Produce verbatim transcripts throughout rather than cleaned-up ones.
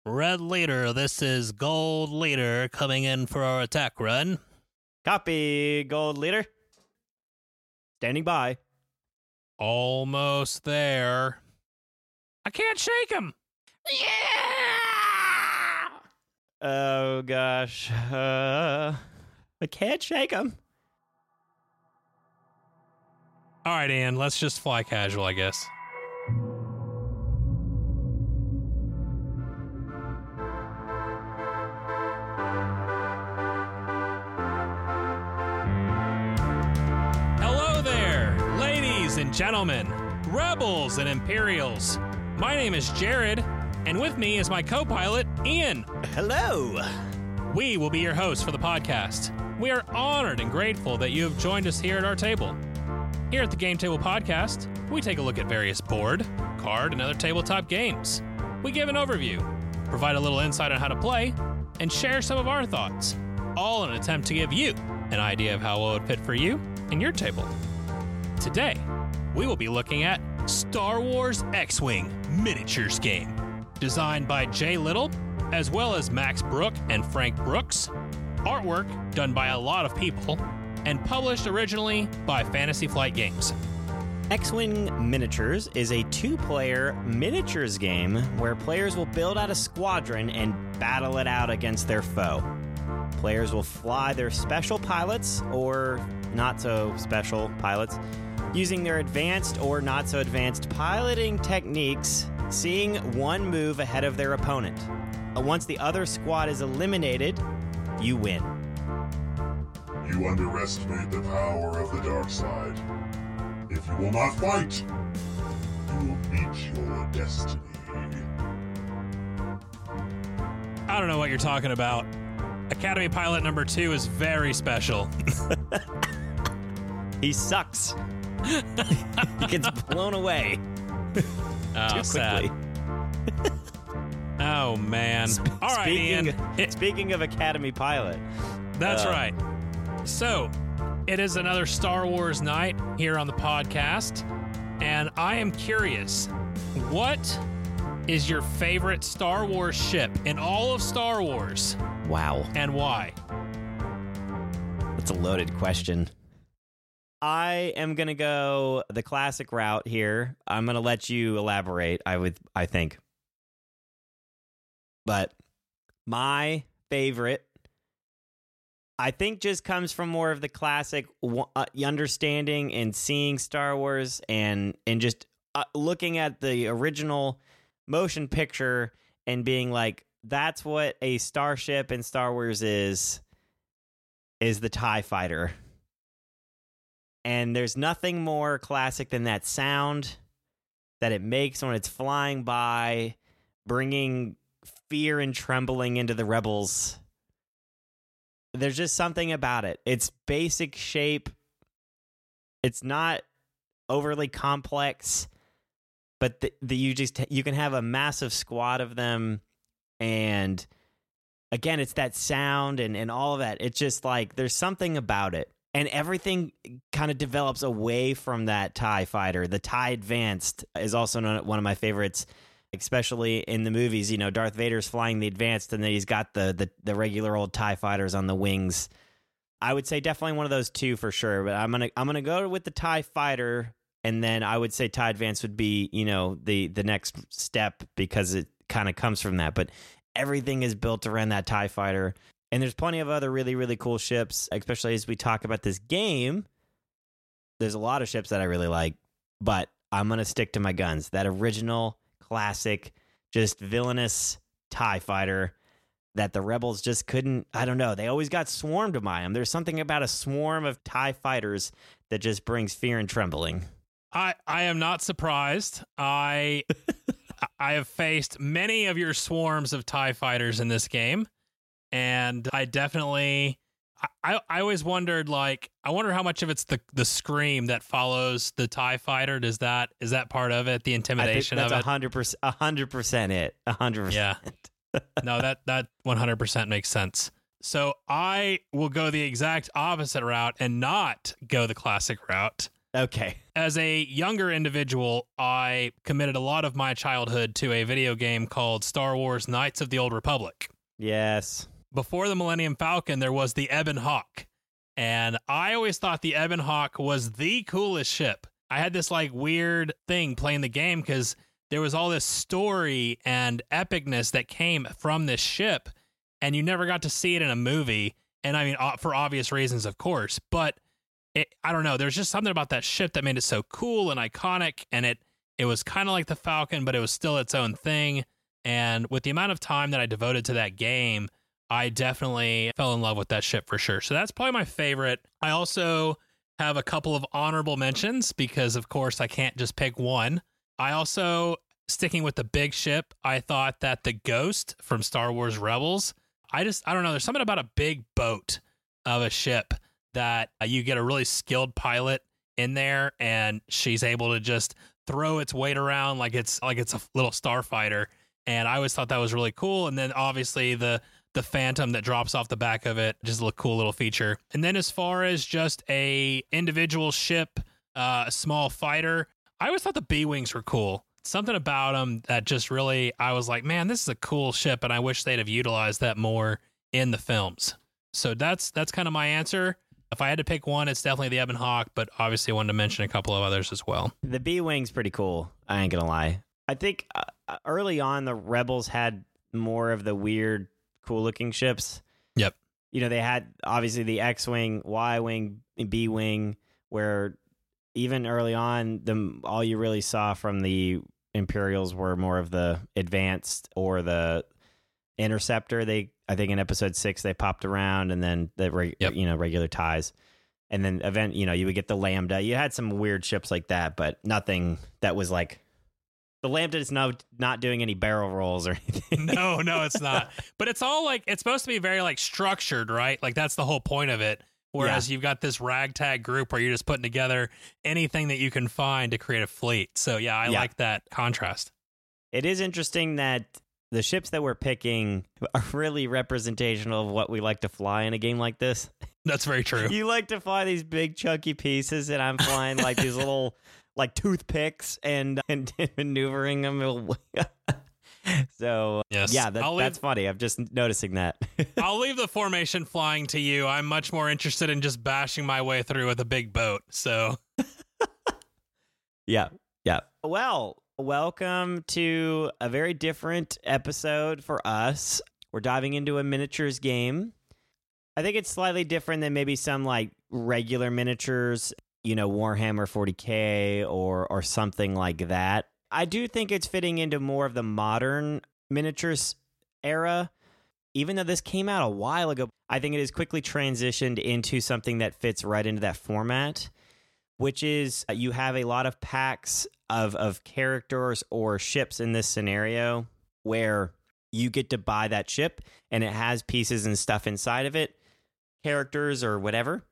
Red leader, this is gold leader coming in for our attack run. Copy, gold leader. Standing by. Almost there. I can't shake him. Yeah! Oh, gosh. Uh, I can't shake him. All right, Ian, let's just fly casual, I guess. Hello there, ladies and gentlemen, rebels and Imperials. My name is Jared, and with me is my co-pilot, Ian. Hello. We will be your hosts for the podcast. We are honored and grateful that you have joined us here at our table. Here at the Game Table Podcast, we take a look at various board, card, and other tabletop games. We give an overview, provide a little insight on how to play, and share some of our thoughts, all in an attempt to give you an idea of how well it would fit for you and your table. Today, we will be looking at Star Wars X-Wing Miniatures game, designed by Jay Little, as well as Max Brook and Frank Brooks, artwork done by a lot of people, and published originally by Fantasy Flight Games. X-Wing Miniatures is a two-player miniatures game where players will build out a squadron and battle it out against their foe. Players will fly their special pilots, or not-so-special pilots, using their advanced or not-so-advanced piloting techniques, seeing one move ahead of their opponent. Once the other squad is eliminated, you win. You underestimate the power of the dark side. If you will not fight, you will meet your destiny. I don't know what you're talking about. Academy Pilot number two is very special. He sucks. He gets blown away. Oh, Too sad. quickly. Oh, man. All right, speaking, Ian. Speaking of Academy Pilot. That's uh, right. So, it is another Star Wars night here on the podcast, and I am curious, what is your favorite Star Wars ship in all of Star Wars, Wow. and why? That's a loaded question. I am going to go the classic route here. I'm going to let you elaborate, I would, I think. But my favorite, I think, just comes from more of the classic uh, understanding and seeing Star Wars and and just uh, looking at the original motion picture and being like, that's what a starship in Star Wars is, is the TIE Fighter. And there's nothing more classic than that sound that it makes when it's flying by, bringing fear and trembling into the rebels. There's just something about it. It's basic shape. It's not overly complex, but the, the you just you can have a massive squad of them, and again, it's that sound and, and all of that. It's just like there's something about it, and everything kind of develops away from that TIE Fighter. The TIE Advanced is also one of my favorites. Especially in the movies, you know, Darth Vader's flying the Advanced, and then he's got the, the the regular old TIE fighters on the wings. I would say definitely one of those two for sure. But I'm gonna I'm gonna go with the TIE Fighter, and then I would say TIE Advanced would be, you know, the the next step because it kind of comes from that. But everything is built around that TIE Fighter, and there's plenty of other really really cool ships. Especially as we talk about this game, there's a lot of ships that I really like, but I'm gonna stick to my guns. That original classic, just villainous TIE Fighter that the rebels just couldn't, I don't know, they always got swarmed by them. There's something about a swarm of TIE Fighters that just brings fear and trembling. I, I am not surprised. I I have faced many of your swarms of TIE Fighters in this game, and I definitely... I, I always wondered, like, I wonder how much of it's the, the scream that follows the TIE Fighter. Does that is that part of it? The intimidation I think that's of it? one hundred percent, one hundred percent it. one hundred percent. Yeah. No, that, that one hundred percent makes sense. So I will go the exact opposite route and not go the classic route. Okay. As a younger individual, I committed a lot of my childhood to a video game called Star Wars Knights of the Old Republic. Yes. Before the Millennium Falcon, there was the Ebon Hawk. And I always thought the Ebon Hawk was the coolest ship. I had this like weird thing playing the game because there was all this story and epicness that came from this ship, and you never got to see it in a movie. And I mean, for obvious reasons, of course, but it, I don't know. There's just something about that ship that made it so cool and iconic, and it it was kind of like the Falcon, but it was still its own thing. And with the amount of time that I devoted to that game, I definitely fell in love with that ship for sure. So that's probably my favorite. I also have a couple of honorable mentions because, of course, I can't just pick one. I also, sticking with the big ship, I thought that the Ghost from Star Wars Rebels, I just, I don't know, there's something about a big boat of a ship that uh, you get a really skilled pilot in there, and she's able to just throw its weight around like it's like it's a little starfighter. And I always thought that was really cool. And then obviously the the Phantom that drops off the back of it, just a cool little feature. And then as far as just a individual ship, uh, a small fighter, I always thought the B-Wings were cool. Something about them that just really, I was like, man, this is a cool ship, and I wish they'd have utilized that more in the films. So that's that's kind of my answer. If I had to pick one, it's definitely the Ebon Hawk, but obviously I wanted to mention a couple of others as well. The B-Wing's pretty cool. I ain't gonna lie. I think uh, early on the Rebels had more of the weird, cool-looking ships. Yep. You know, they had obviously the X-Wing, Y-Wing, B-Wing, where even early on, the all you really saw from the Imperials were more of the advanced or the Interceptor. They, I think, in Episode Six they popped around, and then the reg, yep. you know regular ties, and then event you know you would get the Lambda. You had some weird ships like that, but nothing that was like the Lambda is no not doing any barrel rolls or anything. No, no, it's not. But it's all like it's supposed to be very like structured, right? Like that's the whole point of it. Whereas yeah. you've got this ragtag group where you're just putting together anything that you can find to create a fleet. So yeah, I yeah. like that contrast. It is interesting that the ships that we're picking are really representational of what we like to fly in a game like this. That's very true. You like to fly these big chunky pieces, and I'm flying like these little like toothpicks and, and maneuvering them. So yes. yeah, that, leave, that's funny. I'm just noticing that. I'll leave the formation flying to you. I'm much more interested in just bashing my way through with a big boat. So yeah, yeah. Well, welcome to a very different episode for us. We're diving into a miniatures game. I think it's slightly different than maybe some like regular miniatures, you know, Warhammer forty K or or something like that. I do think it's fitting into more of the modern miniatures era. Even though this came out a while ago, I think it has quickly transitioned into something that fits right into that format, which is uh, you have a lot of packs of, of characters or ships in this scenario where you get to buy that ship and it has pieces and stuff inside of it, characters or whatever,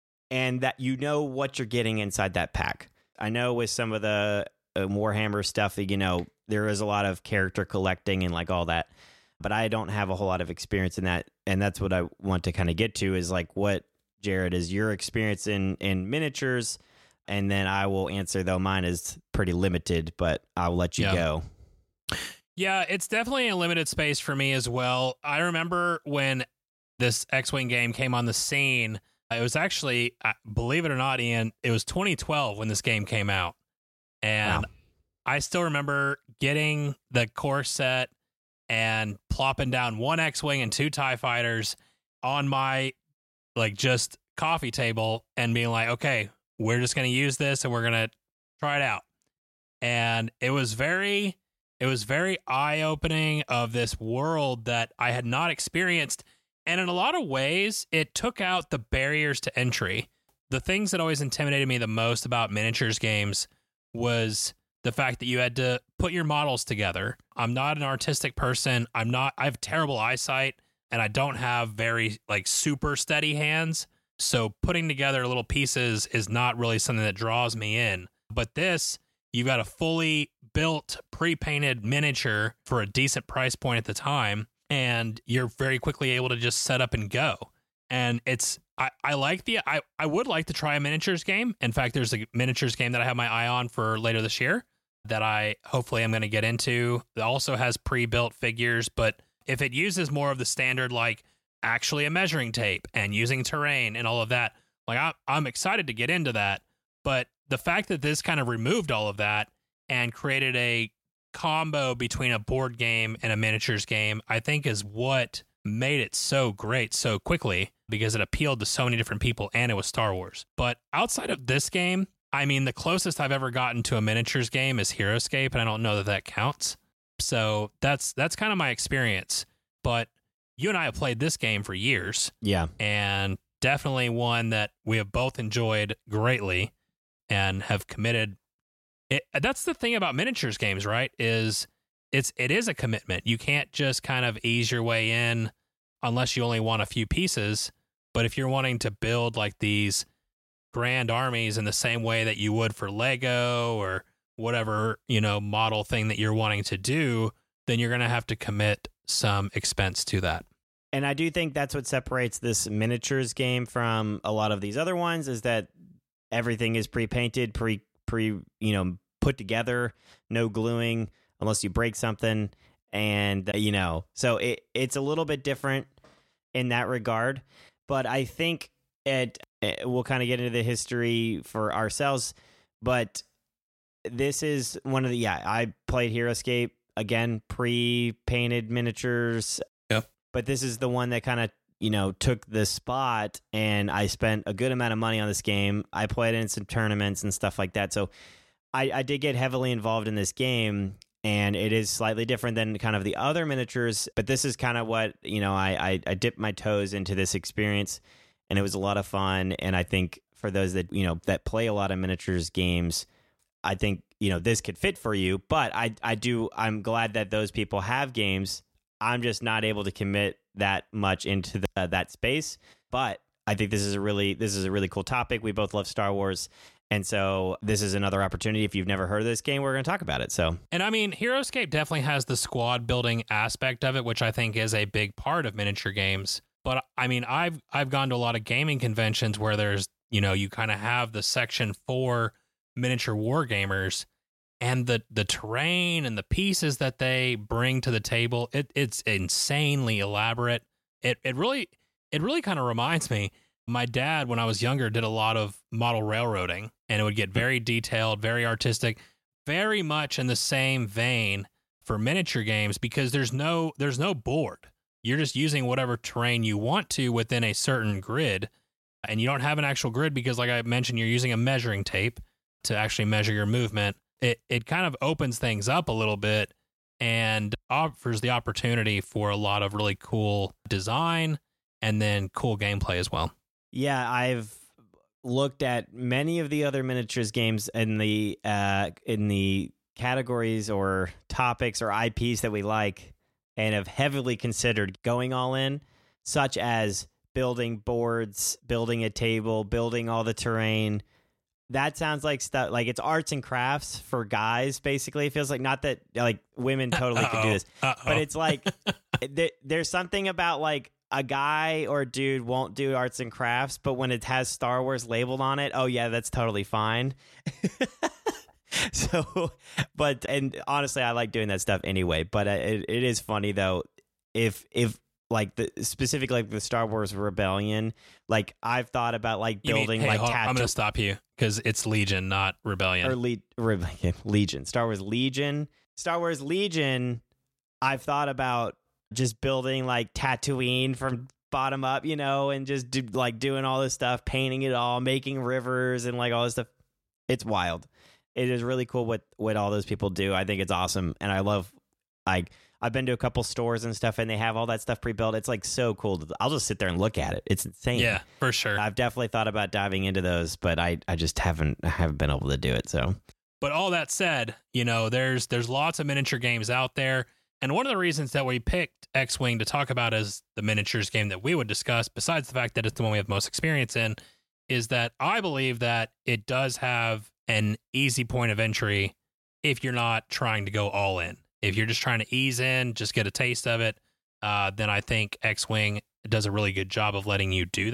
and that you know what you're getting inside that pack. I know with some of the uh, Warhammer stuff, you know, there is a lot of character collecting and like all that, but I don't have a whole lot of experience in that. And that's what I want to kind of get to is like, what, Jared, is your experience in, in miniatures? And then I will answer, though mine is pretty limited, but I'll let you yeah. go. Yeah, it's definitely a limited space for me as well. I remember when this X-Wing game came on the scene, it was actually, believe it or not, Ian, it was twenty twelve when this game came out. And wow. I still remember getting the core set and plopping down one X-Wing and two TIE fighters on my, like, just coffee table and being like, okay, we're just going to use this and we're going to try it out. And it was very, it was very eye-opening of this world that I had not experienced. And in a lot of ways, it took out the barriers to entry. The things that always intimidated me the most about miniatures games was the fact that you had to put your models together. I'm not an artistic person. I'm not, I have terrible eyesight and I don't have very like super steady hands. So putting together little pieces is not really something that draws me in. But this, you've got a fully built, pre-painted miniature for a decent price point at the time, and you're very quickly able to just set up and go. And it's, I, I like the I, I would like to try a miniatures game. In fact, there's a miniatures game that I have my eye on for later this year that I hopefully I'm going to get into. It also has pre-built figures, but if it uses more of the standard, like actually a measuring tape and using terrain and all of that, like I, I'm excited to get into that. But the fact that this kind of removed all of that and created a combo between a board game and a miniatures game, I think is what made it so great so quickly, because it appealed to so many different people and it was Star Wars. But outside of this game, I mean, the closest I've ever gotten to a miniatures game is HeroScape, and I don't know that that counts. So that's that's kind of my experience. But you and I have played this game for years. Yeah. And definitely one that we have both enjoyed greatly and have committed. It, that's the thing about miniatures games, right? Is it's it is a commitment. You can't just kind of ease your way in unless you only want a few pieces. But if you're wanting to build like these grand armies in the same way that you would for Lego or whatever, you know, model thing that you're wanting to do, then you're going to have to commit some expense to that. And I do think that's what separates this miniatures game from a lot of these other ones, is that everything is pre-painted, pre, pre, you know, put together, no gluing unless you break something. And, uh, you know, so it, it's a little bit different in that regard. But I think it, it we'll kind of get into the history for ourselves. But this is one of the, yeah, I played HeroScape, again, pre-painted miniatures. Yep. But this is the one that kind of, you know, took the spot, and I spent a good amount of money on this game. I played in some tournaments and stuff like that. So I, I did get heavily involved in this game, and it is slightly different than kind of the other miniatures. But this is kind of what, you know, I, I, I dipped my toes into this experience, and it was a lot of fun. And I think for those that, you know, that play a lot of miniatures games, I think, you know, this could fit for you. But I, I do, I'm glad that those people have games. I'm just not able to commit that much into the, uh, that space. But I think this is a really, this is a really cool topic. We both love Star Wars. And so this is another opportunity. If you've never heard of this game, we're going to talk about it. So, and I mean, HeroScape definitely has the squad building aspect of it, which I think is a big part of miniature games. But I mean, I've, I've gone to a lot of gaming conventions where there's, you know, you kind of have the section for miniature war gamers, and the the terrain and the pieces that they bring to the table, it it's insanely elaborate. It it really it really kind of reminds me. My dad, when I was younger, did a lot of model railroading, and it would get very detailed, very artistic, very much in the same vein for miniature games, because there's no there's no board. You're just using whatever terrain you want to within a certain grid, and you don't have an actual grid because, like I mentioned, you're using a measuring tape to actually measure your movement. It it kind of opens things up a little bit and offers the opportunity for a lot of really cool design and then cool gameplay as well. Yeah, I've looked at many of the other miniatures games in the uh, in the categories or topics or I Ps that we like, and have heavily considered going all in, such as building boards, building a table, building all the terrain. That sounds like stuff, like it's arts and crafts for guys, basically. It feels like, not that like women totally Uh-oh. could do this, Uh-oh. but it's like th- there's something about like a guy or a dude won't do arts and crafts, but when it has Star Wars labeled on it, oh yeah, that's totally fine. So, but, and honestly, I like doing that stuff anyway, but it, it is funny though. If, if, like the specific, like the Star Wars Rebellion, like I've thought about like You mean- building hey, like hold on, I'm tattoo going to stop you because it's Legion, not Rebellion. or Le- Re- Legion, Star Wars Legion, Star Wars Legion. I've thought about just building like Tatooine from bottom up, you know, and just do, like doing all this stuff, painting it all, making rivers and like all this stuff. It's wild. It is really cool what, what all those people do. I think it's awesome. And I love, like, I've been to a couple stores and stuff, and they have all that stuff pre-built. It's like so cool. I'll just sit there and look at it. It's insane. Yeah, for sure. I've definitely thought about diving into those, but I, I just haven't I haven't been able to do it. So, But all that said, you know, there's there's lots of miniature games out there. And one of the reasons that we picked X-Wing to talk about as the miniatures game that we would discuss, besides the fact that it's the one we have most experience in, is that I believe that it does have an easy point of entry if you're not trying to go all in. If you're just trying to ease in, just get a taste of it, uh, then I think X-Wing does a really good job of letting you do that.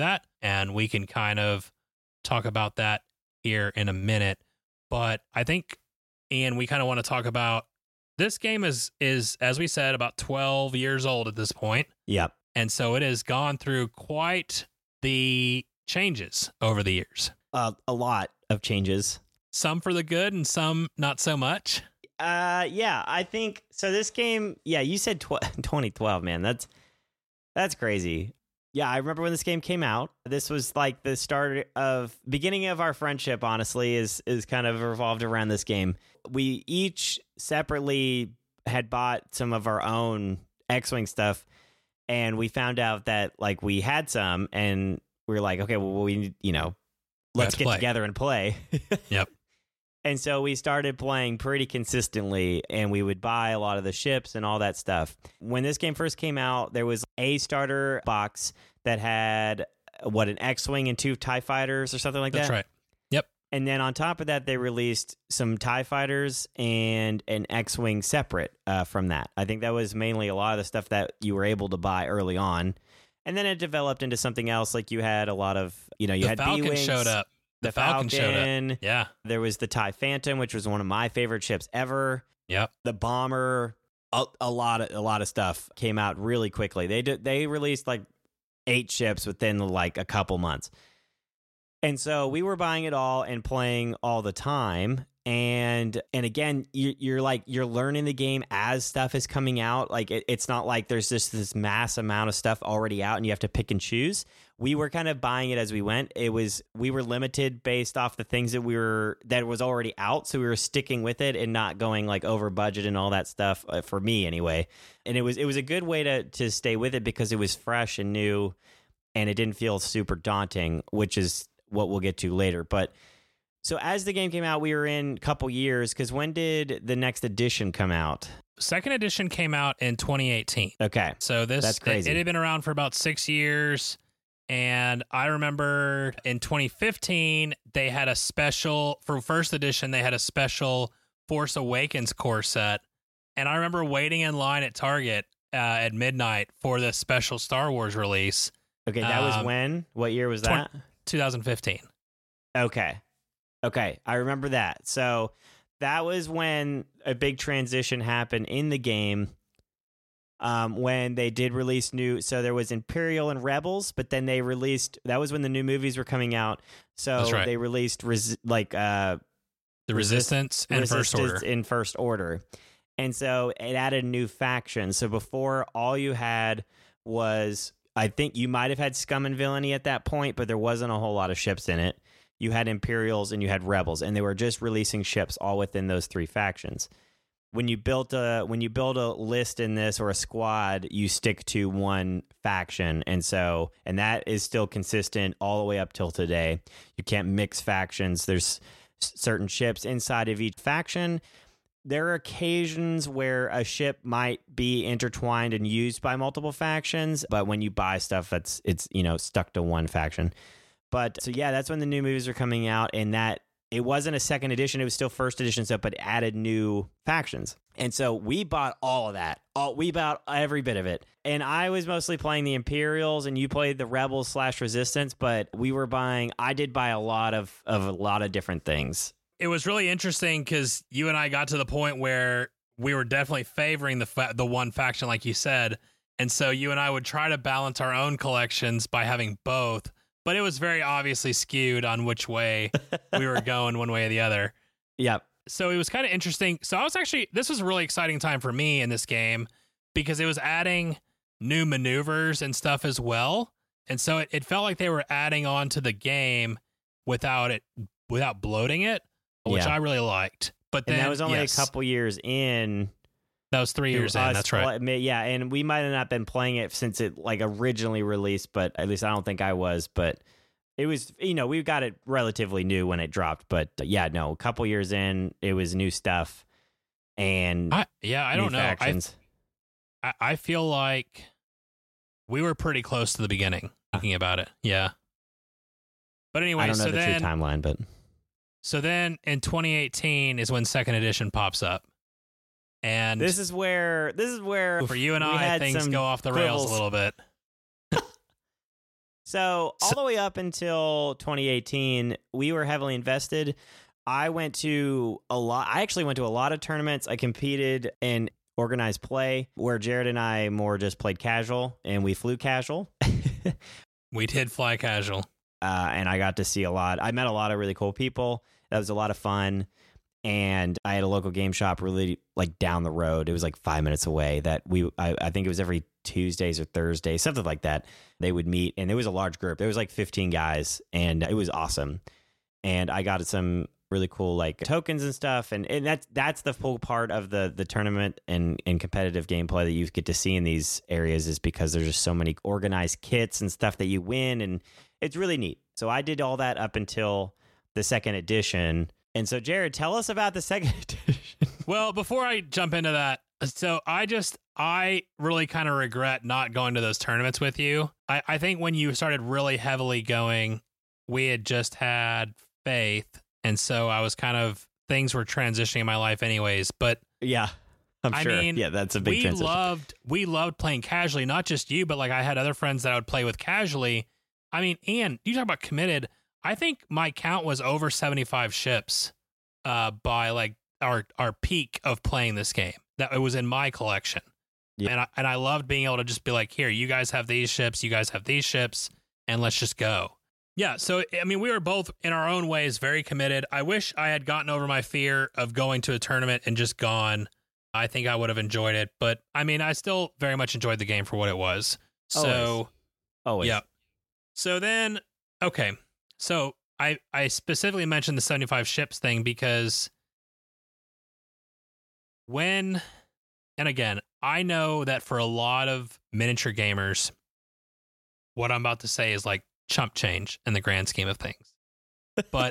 and we can kind of talk about that here in a minute. But I think, Ian, we kind of want to talk about this game is, is, as we said, about twelve years old at this point. Yep. And so it has gone through quite the changes over the years. Uh, a lot of changes. Some for the good and some not so much. Uh, yeah, I think so. This game, yeah, you said tw- twenty twelve, man. That's that's crazy. Yeah, I remember when this game came out. This was like the start of beginning of our friendship. Honestly, is is kind of revolved around this game. We each separately had bought some of our own X-Wing stuff, and we found out that like we had some, and we were like, okay, well, we you know, let's to get play. together and play. Yep. And so we started playing pretty consistently, and we would buy a lot of the ships and all that stuff. When this game first came out, there was a starter box that had, what, an X-Wing and two TIE fighters or something like That's that? right. Yep. And then on top of that, they released some TIE fighters and an X-Wing separate uh, from that. I think that was mainly a lot of the stuff that you were able to buy early on. And then it developed into something else, like you had a lot of, you know, you the had Falcon B-Wings. showed up. The, the Falcon, Falcon showed up. Yeah. There was the TIE Phantom, which was one of my favorite ships ever. Yep. The Bomber, a, a lot of a lot of stuff came out really quickly. They did they released like eight ships within like a couple months. And so we were buying it all and playing all the time. And and again, you, you're like you're learning the game as stuff is coming out. Like it, it's not like there's just this mass amount of stuff already out and you have to pick and choose. We were kind of buying it as we went. It was we were limited based off the things that we were that was already out, so we were sticking with it and not going like over budget and all that stuff. Uh, for me, anyway. And it was it was a good way to to stay with it because it was fresh and new, and it didn't feel super daunting, which is what we'll get to later. But so as the game came out, we were in a couple years, because when did the next edition come out? Second edition came out in twenty eighteen. Okay. So this That's crazy. It, it had been around for about six years. And I remember in twenty fifteen, they had a special, for first edition, they had a special Force Awakens core set. And I remember waiting in line at Target uh, at midnight for the special Star Wars release. Okay, that was Um, when? What year was that? twenty fifteen. Okay. Okay, I remember that. So that was when a big transition happened in the game, um, when they did release new. So there was Imperial and Rebels, but then they released. That was when the new movies were coming out. So That's right. they released res, like uh, The Resistance and First Resistance Order. in First Order, and so it added a new faction. So before, all you had was, I think you might have had Scum and Villainy at that point, but there wasn't a whole lot of ships in it. You had Imperials and you had Rebels, and they were just releasing ships all within those three factions. When you built a when you build a list in this or a squad, you stick to one faction, and so and that is still consistent all the way up till today. You can't mix factions. There's certain ships inside of each faction. There are occasions where a ship might be intertwined and used by multiple factions, but when you buy stuff, that's it's you know stuck to one faction. But so yeah, that's when the new movies are coming out, and that it wasn't a second edition; it was still first edition stuff, but it added new factions. And so we bought all of that. All we bought every bit of it. And I was mostly playing the Imperials, and you played the Rebels slash Resistance. But we were buying. I did buy a lot of of a lot of different things. It was really interesting because you and I got to the point where we were definitely favoring the fa- the one faction, like you said. And so you and I would try to balance our own collections by having both. But it was very obviously skewed on which way we were going, one way or the other. Yep. So it was kind of interesting. So I was actually, this was a really exciting time for me in this game because it was adding new maneuvers and stuff as well. And so it, it felt like they were adding on to the game without it, without bloating it, which Yeah. I really liked. But then And that was only yes, a couple years in. That was three years to in. us That's right. pl- Yeah, and we might have not been playing it since it like originally released, but at least I don't think I was. But it was, you know, we got it relatively new when it dropped. But uh, yeah, no, a couple years in, it was new stuff and I, yeah, I new don't know. I, factions. I I feel like we were pretty close to the beginning talking about it. Yeah. But anyway, I don't know so the then, true timeline, but so then in twenty eighteen is when second edition pops up. And this is where this is where for you and we I, had things some go off the rails quibbles. a little bit. So all the way up until twenty eighteen, we were heavily invested. I went to a lot. I actually went to a lot of tournaments. I competed in organized play, where Jared and I more just played casual, and we flew casual. We did fly casual. Uh, and I got to see a lot. I met a lot of really cool people. That was a lot of fun. And I had a local game shop really like down the road. It was like five minutes away that we, I, I think it was every Tuesdays or Thursdays, something like that. They would meet, and it was a large group. There was like fifteen guys, and it was awesome. And I got some really cool like tokens and stuff. And, and that's, that's the full part of the, the tournament and, and competitive gameplay that you get to see in these areas, is because there's just so many organized kits and stuff that you win. And it's really neat. So I did all that up until the second edition. And so, Jared, tell us about the second edition. Well, before I jump into that, so I just, I really kind of regret not going to those tournaments with you. I, I think when you started really heavily going, we had just had Faith. And so I was kind of, things were transitioning in my life anyways. But yeah, I'm I sure. mean, yeah, that's a big we transition. loved, we loved playing casually, not just you, but like I had other friends that I would play with casually. I mean, Ian, you talk about committed. I think my count was over seventy-five ships uh, by like our our peak of playing this game. That it was in my collection, yeah. and I and I loved being able to just be like, here, you guys have these ships, you guys have these ships, and let's just go. Yeah, so I mean, we were both in our own ways very committed. I wish I had gotten over my fear of going to a tournament and just gone. I think I would have enjoyed it, but I mean, I still very much enjoyed the game for what it was. So, Always. Always. yeah. So then, okay. So I, I specifically mentioned the seventy-five ships thing because when, and again, I know that for a lot of miniature gamers, what I'm about to say is like chump change in the grand scheme of things. But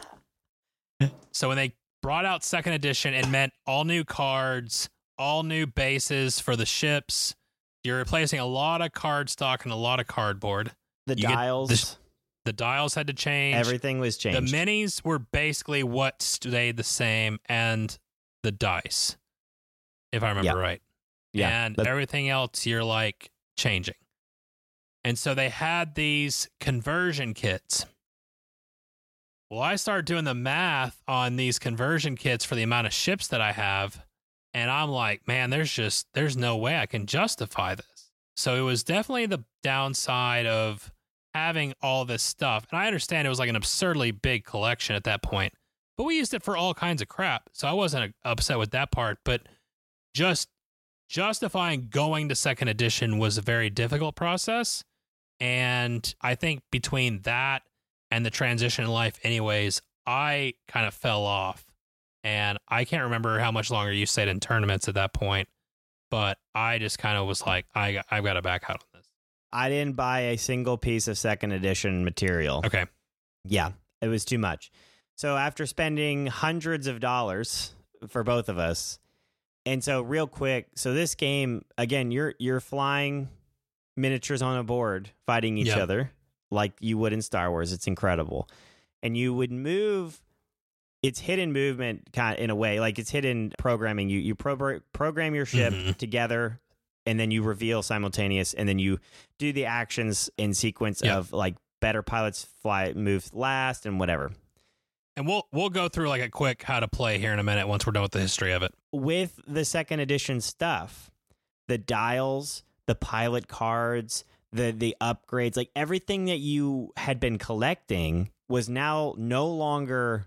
so when they brought out second edition, it meant all new cards, all new bases for the ships. You're replacing a lot of card stock and a lot of cardboard. The You get dials. the- The dials had to change. Everything was changed. The minis were basically what stayed the same, and the dice, if I remember Yeah. right. Yeah, And that- everything else, you're like changing. And so they had these conversion kits. Well, I started doing the math on these conversion kits for the amount of ships that I have. And I'm like, man, there's just, there's no way I can justify this. So it was definitely the downside of having all this stuff. And I understand it was like an absurdly big collection at that point, but we used it for all kinds of crap. So I wasn't upset with that part, but just justifying going to second edition was a very difficult process. And I think between that and the transition in life anyways, I kind of fell off. And I can't remember how much longer you stayed in tournaments at that point, but I just kind of was like, I, I've got to back out on this. I didn't buy a single piece of second edition material. Okay. Yeah, it was too much. So after spending hundreds of dollars for both of us, and so real quick, so this game, again, you're you're flying miniatures on a board, fighting each Yep. other like you would in Star Wars. It's incredible. And you would move, it's hidden movement kind of in a way, like it's hidden programming. You you pro- program your ship Mhm. together, and then you reveal simultaneous, and then you do the actions in sequence Yep. of like better pilots fly, move last, and whatever. And we'll we'll go through like a quick how to play here in a minute once we're done with the history of it. With the second edition stuff, the dials, the pilot cards, the the upgrades, like everything that you had been collecting was now no longer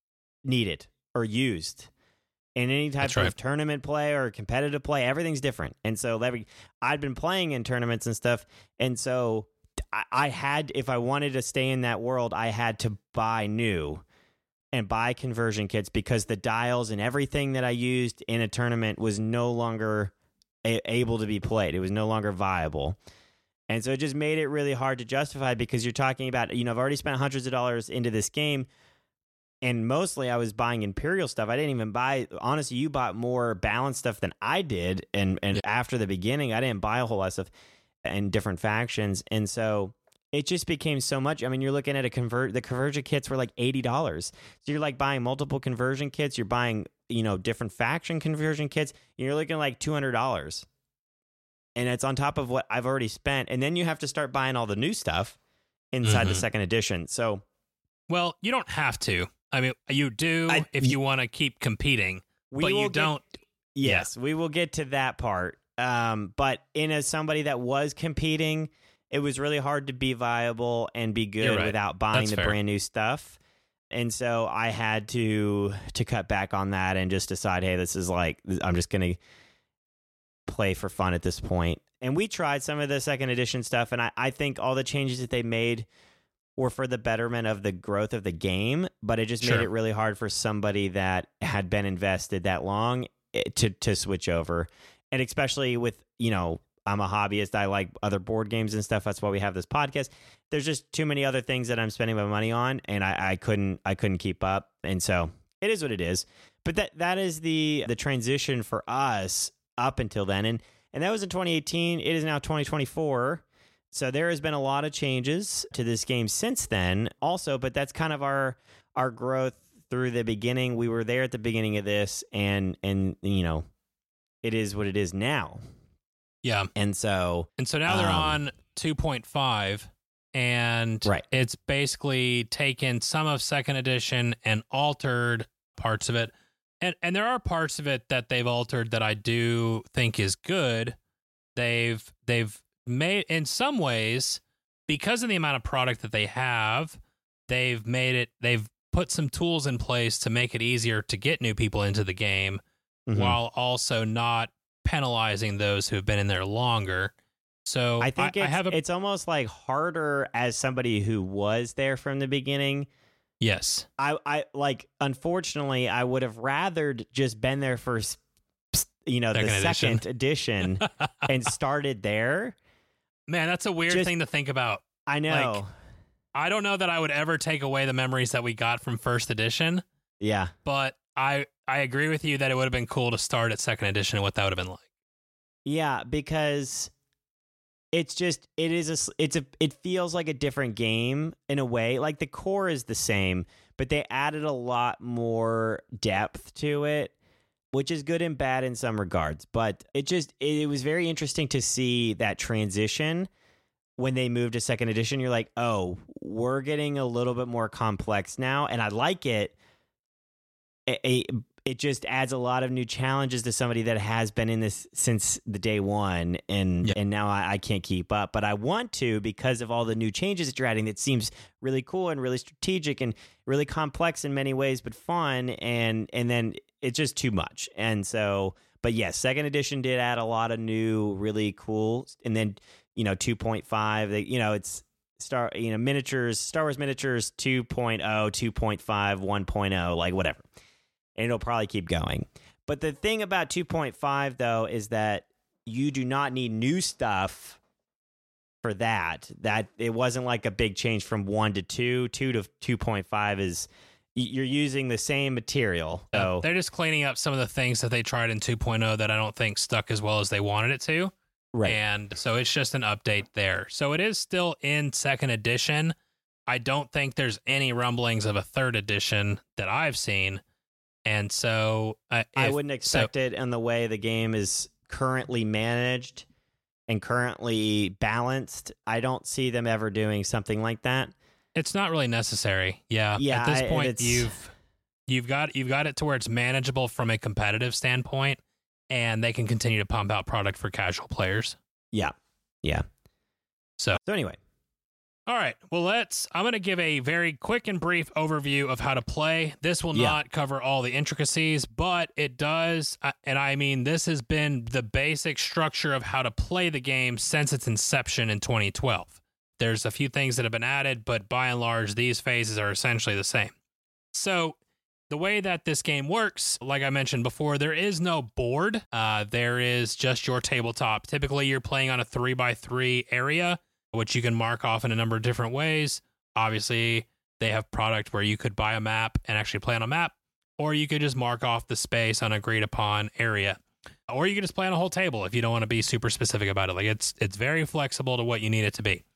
needed or used in any type That's of right. tournament play or competitive play. Everything's different. And so every, I'd been playing in tournaments and stuff. And so I, I had, if I wanted to stay in that world, I had to buy new and buy conversion kits because the dials and everything that I used in a tournament was no longer a- able to be played. It was no longer viable. And so it just made it really hard to justify because you're talking about, you know, I've already spent hundreds of dollars into this game. And mostly I was buying Imperial stuff. I didn't even buy, honestly, you bought more balanced stuff than I did. And and after the beginning, I didn't buy a whole lot of stuff in different factions. And so it just became so much. I mean, you're looking at a convert, the conversion kits were like eighty dollars. So you're like buying multiple conversion kits. You're buying, you know, different faction conversion kits. And you're looking like two hundred dollars. And it's on top of what I've already spent. And then you have to start buying all the new stuff. inside Mm-hmm. the second edition. So, well, you don't have to. I mean, you do I- if you want to keep competing, we but will you get- don't. Yes, we will get to that part. Um, but in as somebody that was competing, it was really hard to be viable and be You're good right. without buying That's the fair. brand new stuff. And so I had to to cut back on that and just decide, hey, this is like I'm just gonna play for fun at this point. And we tried some of the second edition stuff, and I, I think all the changes that they made were for the betterment of the growth of the game, but it just Sure. made it really hard for somebody that had been invested that long eh, to to switch over. And especially with, you know, I'm a hobbyist, I like other board games and stuff. That's why we have this podcast. There's just too many other things that I'm spending my money on, and I, I couldn't I couldn't keep up. And so it is what it is. But that that is the the transition for us up until then. And and that was in twenty eighteen. It is now twenty twenty-four. So there has been a lot of changes to this game since then also, but that's kind of our our growth through the beginning. We were there at the beginning of this, and and you know, it is what it is now. Yeah. And so And so now they're Um, on two point five, and Right. it's basically taken some of second edition and altered parts of it. And and there are parts of it that they've altered that I do think is good. They've they've made, in some ways, because of the amount of product that they have, they've made it they've put some tools in place to make it easier to get new people into the game, mhm. while also not penalizing those who have been in there longer. So I think I, it's, I have a it's almost like harder as somebody who was there from the beginning. yes. I, I like, unfortunately, I would have rathered just been there for, s- s- you know, Second the edition. second edition and started there. Man, that's a weird Just- thing to think about. I know. Like, I don't know that I would ever take away the memories that we got from first edition, yeah. but I I agree with you that it would have been cool to start at second edition and what that would have been like. Yeah, because it's just it is a s- it's a it feels like a different game in a way. Like the core is the same, but they added a lot more depth to it, which is good and bad in some regards. But it just it was very interesting to see that transition when they moved to second edition. You're like, "Oh, we're getting a little bit more complex now," and I like it. It, it, it just adds a lot of new challenges to somebody that has been in this since the day one, and Yeah. and now I, I can't keep up. But I want to because of all the new changes that you're adding. That seems really cool and really strategic and really complex in many ways, but fun. And and then it's just too much. And so, but yes, second edition did add a lot of new, really cool. And then you know, two point five. They, you know, it's Star, you know, miniatures, Star Wars miniatures two point oh, two point five, one point oh, like whatever. And it'll probably keep going. But the thing about two point five, though, is that you do not need new stuff for that. That it wasn't like a big change from one to two. two to two point five is you're using the same material. Uh, So they're just cleaning up some of the things that they tried in two point oh that I don't think stuck as well as they wanted it to. right, And so it's just an update there. So it is still in second edition. I don't think there's any rumblings of a third edition that I've seen. And so uh, I if- wouldn't expect it in the way the game is currently managed and currently balanced. I don't see them ever doing something like that. It's not really necessary. Yeah. Yeah, At this I- and point, it's- you've you've got you've got it to where it's manageable from a competitive standpoint, and they can continue to pump out product for casual players. Yeah, yeah. So, So anyway, all right. Well, let's. I'm going to give a very quick and brief overview of how to play. This will Yeah. not cover all the intricacies, but it does. uh, And I mean, this has been the basic structure of how to play the game since its inception in twenty twelve. There's a few things that have been added, but by and large, these phases are essentially the same. So, the way that this game works, like I mentioned before, there is no board. Uh, there is just your tabletop. Typically, you're playing on a three by three area, which you can mark off in a number of different ways. Obviously, they have product where you could buy a map and actually play on a map, or you could just mark off the space on agreed upon area. Or you could just play on a whole table if you don't want to be super specific about it. Like it's it's very flexible to what you need it to be.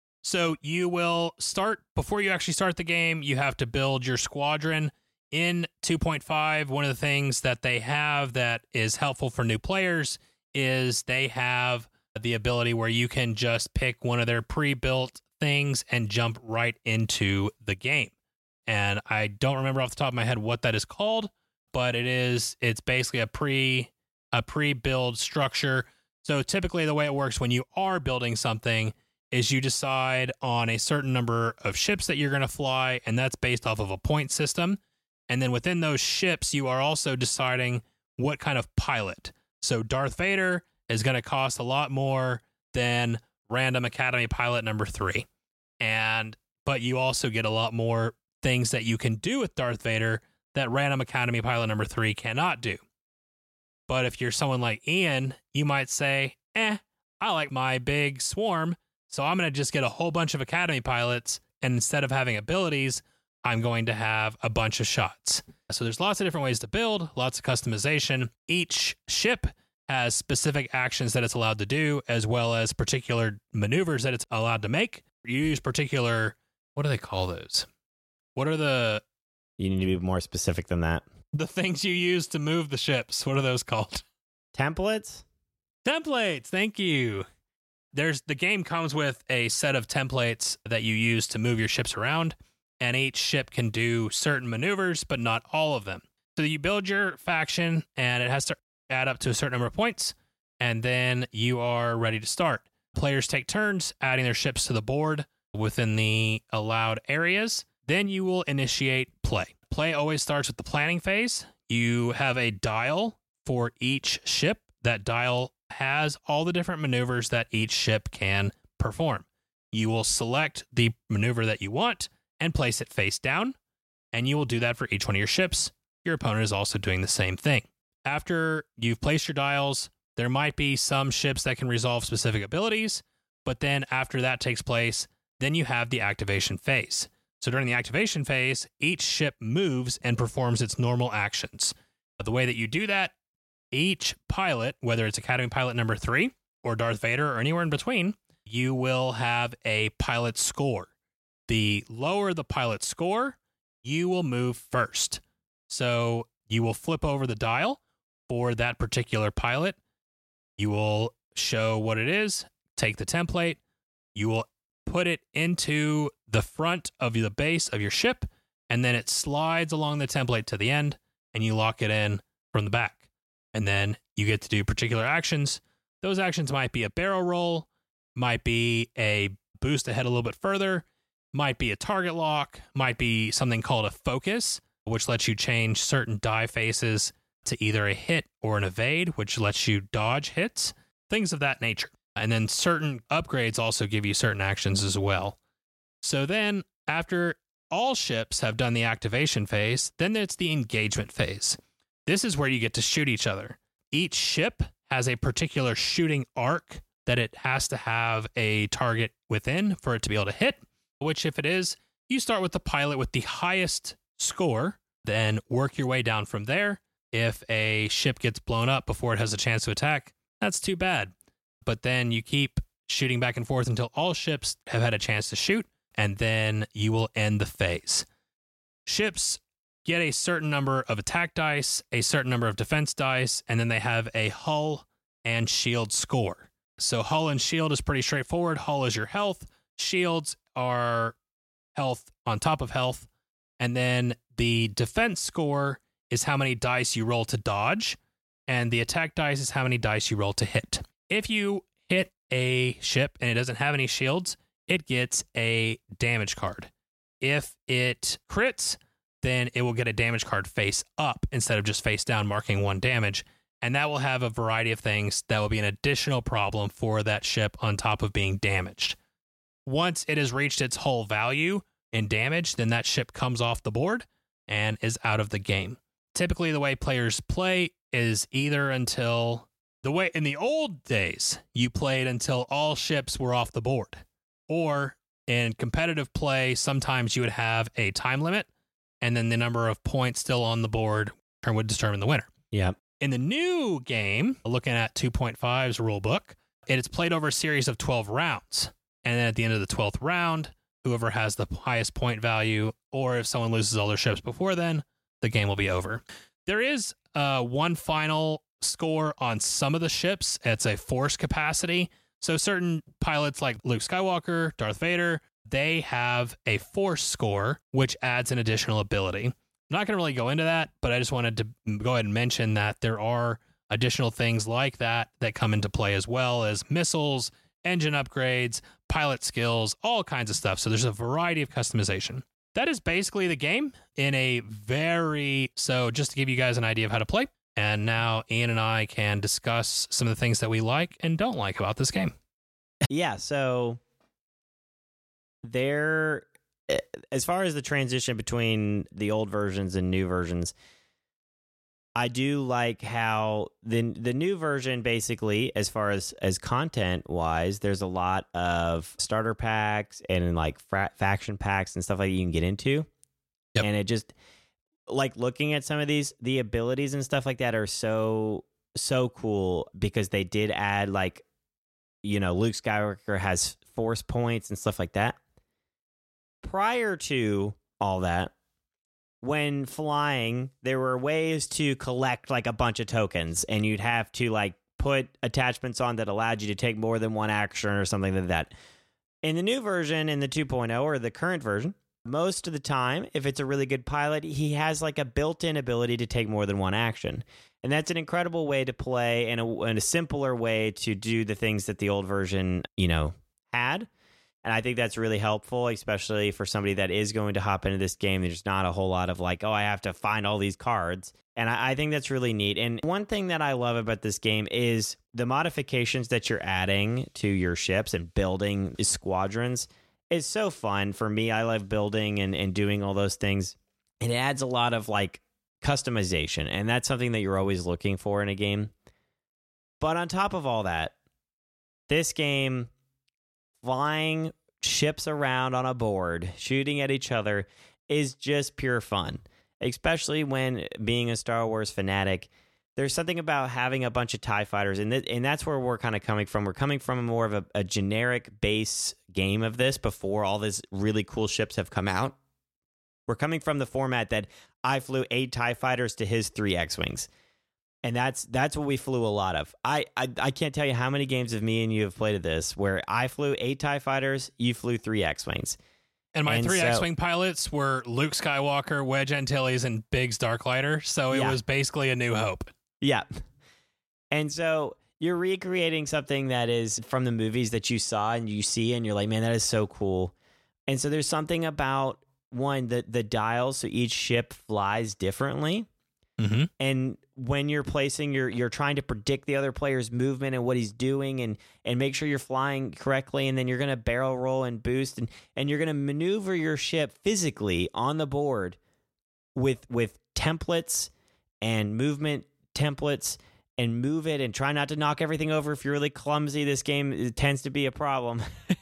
So you will start, before you actually start the game, you have to build your squadron. In two point five, one of the things that they have that is helpful for new players is they have the ability where you can just pick one of their pre-built things and jump right into the game. And I don't remember off the top of my head what that is called, but it is, it's basically a pre, a pre-build structure. So typically the way it works when you are building something is you decide on a certain number of ships that you're going to fly, and that's based off of a point system. And then within those ships, you are also deciding what kind of pilot. So Darth Vader is going to cost a lot more than Random Academy Pilot number three. And, but you also get a lot more things that you can do with Darth Vader that Random Academy Pilot number three cannot do. But if you're someone like Ian, you might say, eh, I like my big swarm, so I'm going to just get a whole bunch of Academy pilots, and instead of having abilities, I'm going to have a bunch of shots. So there's lots of different ways to build, lots of customization. Each ship has specific actions that it's allowed to do, as well as particular maneuvers that it's allowed to make. You use particular, what do they call those? What are the... You need to be more specific than that. The things you use to move the ships. What are those called? Templates? Templates. Thank you. There's the game comes with a set of templates that you use to move your ships around, and each ship can do certain maneuvers, but not all of them. So you build your faction, and it has to add up to a certain number of points, and then you are ready to start. Players take turns adding their ships to the board within the allowed areas. Then you will initiate play. Play always starts with the planning phase. You have a dial for each ship. That dial has all the different maneuvers that each ship can perform. You will select the maneuver that you want and place it face down, and you will do that for each one of your ships. Your opponent is also doing the same thing. After you've placed your dials, there might be some ships that can resolve specific abilities, but then after that takes place, then you have the activation phase. So during the activation phase, each ship moves and performs its normal actions. The way that you do that, each pilot, whether it's Academy Pilot number three or Darth Vader or anywhere in between, you will have a pilot score. The lower the pilot score, you will move first. So you will flip over the dial for that particular pilot. You will show what it is, take the template, you will put it into the front of the base of your ship, and then it slides along the template to the end, and you lock it in from the back. And then you get to do particular actions. Those actions might be a barrel roll, might be a boost ahead a little bit further, might be a target lock, might be something called a focus, which lets you change certain die faces to either a hit or an evade, which lets you dodge hits, things of that nature. And then certain upgrades also give you certain actions as well. So then after all ships have done the activation phase, then it's the engagement phase. This is where you get to shoot each other. Each ship has a particular shooting arc that it has to have a target within for it to be able to hit, which if it is, you start with the pilot with the highest score, then work your way down from there. If a ship gets blown up before it has a chance to attack, that's too bad. But then you keep shooting back and forth until all ships have had a chance to shoot, and then you will end the phase. Ships get a certain number of attack dice, a certain number of defense dice, and then they have a hull and shield score. So hull and shield is pretty straightforward. Hull is your health. Shields are health on top of health. And then the defense score is how many dice you roll to dodge, and the attack dice is how many dice you roll to hit. If you hit a ship and it doesn't have any shields, it gets a damage card. If it crits, then it will get a damage card face up instead of just face down, marking one damage. And that will have a variety of things that will be an additional problem for that ship on top of being damaged. Once it has reached its whole value in damage, then that ship comes off the board and is out of the game. Typically, the way players play is either until... The way in the old days, you played until all ships were off the board. Or in competitive play, sometimes you would have a time limit, and then the number of points still on the board would determine the winner. Yeah. In the new game, looking at two point five's rulebook, it is played over a series of twelve rounds. And then at the end of the twelfth round, whoever has the highest point value, or if someone loses all their ships before then, the game will be over. There is uh, one final score on some of the ships. It's a force capacity. So certain pilots like Luke Skywalker, Darth Vader, they have a force score, which adds an additional ability. I'm not going to really go into that, but I just wanted to go ahead and mention that there are additional things like that that come into play, as well as missiles, engine upgrades, pilot skills, all kinds of stuff. So there's a variety of customization. That is basically the game in a very, so just to give you guys an idea of how to play. And now Ian and I can discuss some of the things that we like and don't like about this game. Yeah, so there, as far as the transition between the old versions and new versions, I do like how the the new version, basically, as far as, as content wise, there's a lot of starter packs and like fra- faction packs and stuff like that you can get into. Yep. And it just, like, looking at some of these, the abilities and stuff like that are so, so cool because they did add, like, you know, Luke Skywalker has force points and stuff like that. Prior to all that, when flying, there were ways to collect like a bunch of tokens, and you'd have to like put attachments on that allowed you to take more than one action or something like that. In the new version, in the two point oh or the current version, most of the time, if it's a really good pilot, he has like a built-in ability to take more than one action. And that's an incredible way to play and a, and a simpler way to do the things that the old version, you know, had. And I think that's really helpful, especially for somebody that is going to hop into this game. There's not a whole lot of like, oh, I have to find all these cards. And I, I think that's really neat. And one thing that I love about this game is the modifications that you're adding to your ships and building squadrons is so fun. For me, I love building and, and doing all those things. It adds a lot of like customization. And that's something that you're always looking for in a game. But on top of all that, this game, flying ships around on a board, shooting at each other, is just pure fun. Especially when being a Star Wars fanatic, there's something about having a bunch of TIE fighters, and, th- and that's where we're kind of coming from. We're coming from more of a, a generic base game of this before all these really cool ships have come out. We're coming from the format that I flew eight TIE fighters to his three X-Wings. And that's that's what we flew a lot of. I, I I can't tell you how many games of me and you have played of this where I flew eight TIE fighters, you flew three X-Wings. And my and three so, X-Wing pilots were Luke Skywalker, Wedge Antilles, and Biggs Darklighter. So it yeah. was basically a New Hope. Yeah. And so you're recreating something that is from the movies that you saw and you see, and you're like, man, that is so cool. And so there's something about, one, the, the dials, so each ship flies differently. Mm-hmm. And when you're placing, you're you're trying to predict the other player's movement and what he's doing, and and make sure you're flying correctly, and then you're going to barrel roll and boost, and, and you're going to maneuver your ship physically on the board with with templates and movement templates, and move it and try not to knock everything over. If you're really clumsy, this game it tends to be a problem.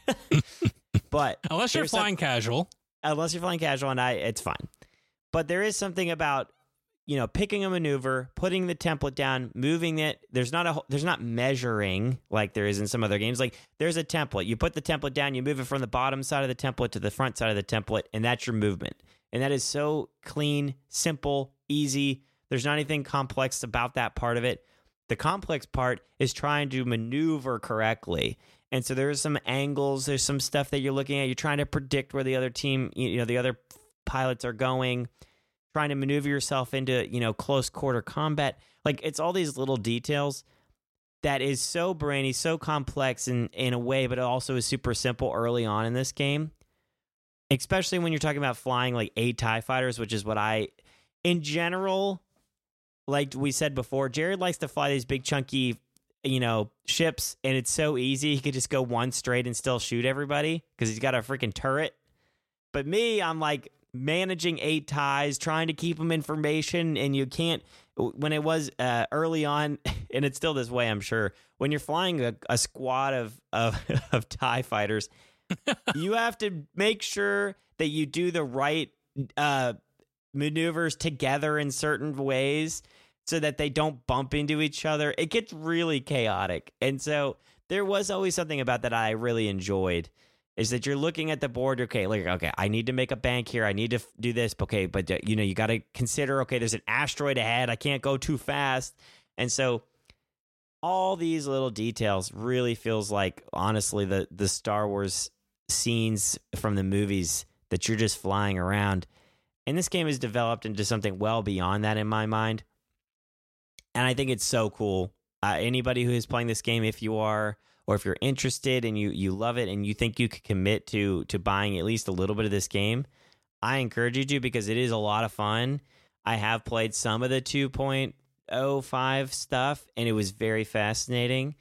But unless you're flying some, casual, unless you're flying casual, and I, it's fine. But there is something about, you know, picking a maneuver, putting the template down, moving it. There's not a there's not measuring like there is in some other games. Like there's a template. You put the template down, you move it from the bottom side of the template to the front side of the template, and that's your movement. And that is so clean, simple, easy. There's not anything complex about that part of it. The complex part is trying to maneuver correctly. And so there's some angles, there's some stuff that you're looking at. You're trying to predict where the other team, you know, the other pilots are going, trying to maneuver yourself into, you know, close quarter combat. Like, it's all these little details that is so brainy, so complex in, in a way, but it also is super simple early on in this game. Especially when you're talking about flying like eight TIE fighters, which is what I, in general, like we said before, Jared likes to fly these big chunky, you know, ships, and it's so easy. He could just go one straight and still shoot everybody because he's got a freaking turret. But me, I'm like, managing eight ties, trying to keep them information, and you can't, when it was uh, early on, and it's still this way, I'm sure, when you're flying a, a squad of, of, of TIE fighters, you have to make sure that you do the right uh, maneuvers together in certain ways so that they don't bump into each other. It gets really chaotic. And so there was always something about that I really enjoyed. Is that you're looking at the board, okay, like, okay, I need to make a bank here. I need to f- do this. Okay, but, uh, you know, you got to consider, okay, there's an asteroid ahead. I can't go too fast. And so all these little details really feels like, honestly, the the Star Wars scenes from the movies that you're just flying around. And this game is developed into something well beyond that in my mind. And I think it's so cool. Uh, anybody who is playing this game, if you are, or if you're interested and you you love it and you think you could commit to to buying at least a little bit of this game, I encourage you to, because it is a lot of fun. I have played some of the two point oh five stuff, and it was very fascinating.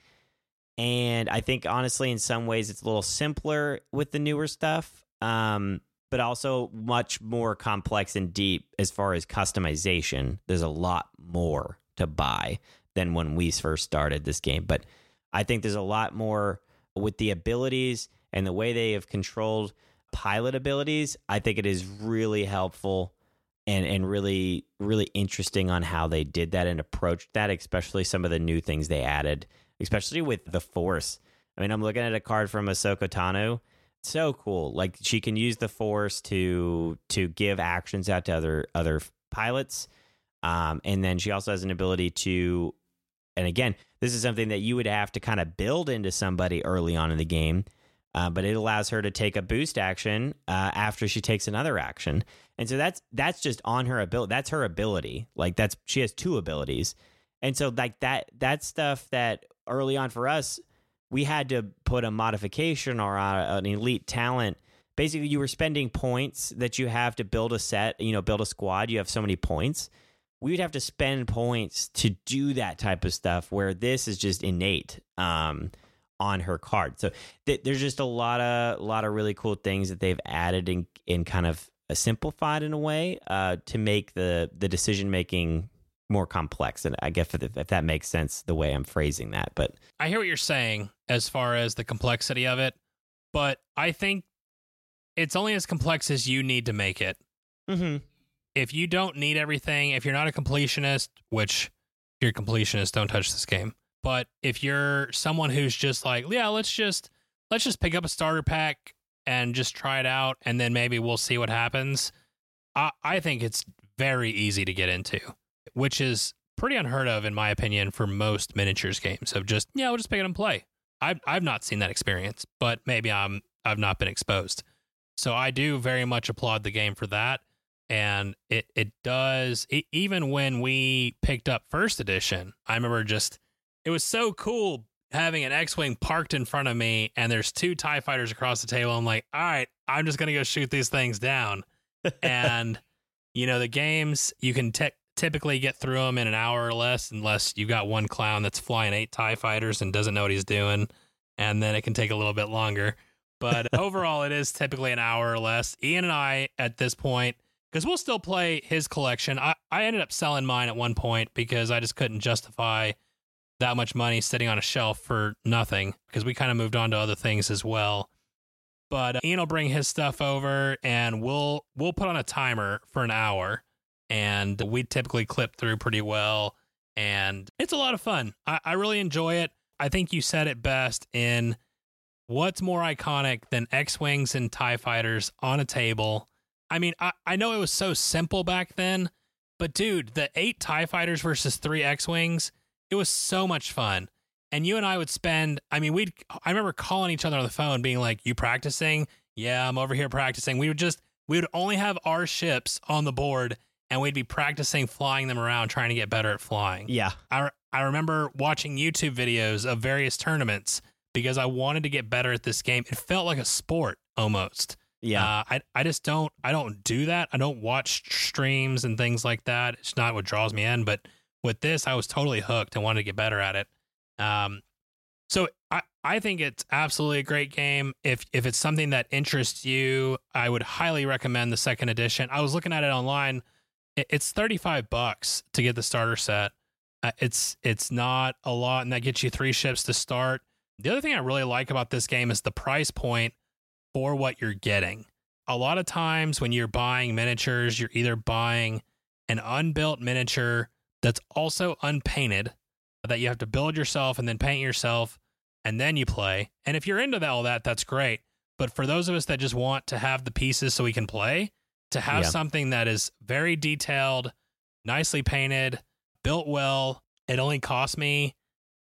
And I think, honestly, in some ways, it's a little simpler with the newer stuff, um, but also much more complex and deep as far as customization. There's a lot more to buy than when we first started this game. But I think there's a lot more with the abilities and the way they have controlled pilot abilities. I think it is really helpful and and really, really interesting on how they did that and approached that, especially some of the new things they added, especially with the Force. I mean, I'm looking at a card from Ahsoka Tano. So cool. Like, she can use the Force to to give actions out to other other pilots. Um, and then she also has an ability to, and again, this is something that you would have to kind of build into somebody early on in the game, uh, but it allows her to take a boost action uh, after she takes another action. And so that's that's just on her ability. That's her ability. Like, that's she has two abilities. And so like that that's stuff that early on for us, we had to put a modification or a, an elite talent. Basically, you were spending points that you have to build a set, you know, build a squad. You have so many points. We would have to spend points to do that type of stuff, where this is just innate um, on her card. So th- there's just a lot of a lot of really cool things that they've added in, in kind of a simplified in a way uh, to make the the decision making more complex. And I guess if, if that makes sense, the way I'm phrasing that. But I hear what you're saying as far as the complexity of it, but I think it's only as complex as you need to make it. Mm-hmm. If you don't need everything, if you're not a completionist, which if you're a completionist, don't touch this game. But if you're someone who's just like, yeah, let's just let's just pick up a starter pack and just try it out, and then maybe we'll see what happens. I, I think it's very easy to get into, which is pretty unheard of, in my opinion, for most miniatures games. Of just, yeah, we'll just pick it and play. I've I've not seen that experience, but maybe I'm I've not been exposed. So I do very much applaud the game for that. And it, it does, it, even when we picked up first edition, I remember just, it was so cool having an X-Wing parked in front of me and there's two TIE fighters across the table. I'm like, all right, I'm just going to go shoot these things down. And, you know, the games, you can te- typically get through them in an hour or less, unless you've got one clown that's flying eight TIE fighters and doesn't know what he's doing. And then it can take a little bit longer. But overall, it is typically an hour or less. Ian and I, at this point, because we'll still play his collection. I, I ended up selling mine at one point because I just couldn't justify that much money sitting on a shelf for nothing, because we kind of moved on to other things as well. But uh, Ian will bring his stuff over and we'll we'll put on a timer for an hour, and we typically clip through pretty well. And it's a lot of fun. I, I really enjoy it. I think you said it best in what's more iconic than X-Wings and TIE fighters on a table. I mean, I, I know it was so simple back then, but dude, the eight TIE fighters versus three X-Wings, it was so much fun. And you and I would spend, I mean, we'd, I remember calling each other on the phone being like, you practicing? Yeah, I'm over here practicing. We would just, we would only have our ships on the board and we'd be practicing flying them around, trying to get better at flying. yeah, I, I remember watching YouTube videos of various tournaments because I wanted to get better at this game. It felt like a sport almost. yeah. Uh, I I just don't I don't do that. I don't watch streams and things like that. It's not what draws me in. But with this, I was totally hooked and wanted to get better at it. Um, so I, I think it's absolutely a great game. If if it's something that interests you, I would highly recommend the second edition. I was looking at it online. It, it's thirty-five bucks to get the starter set. Uh, it's it's not a lot, and that gets you three ships to start. The other thing I really like about this game is the price point for what you're getting. A lot of times when you're buying miniatures, you're either buying an unbuilt miniature that's also unpainted, that you have to build yourself and then paint yourself, and then you play. And if you're into all that, that's great. But for those of us that just want to have the pieces so we can play, to have Yeah. something that is very detailed, nicely painted, built well, it only cost me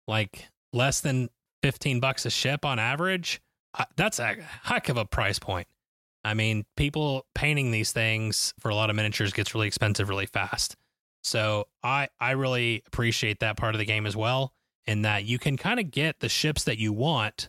like less than fifteen bucks a ship on average, uh, that's a heck of a price point. I mean, people painting these things for a lot of miniatures gets really expensive really fast. So I, I really appreciate that part of the game as well, in that you can kind of get the ships that you want,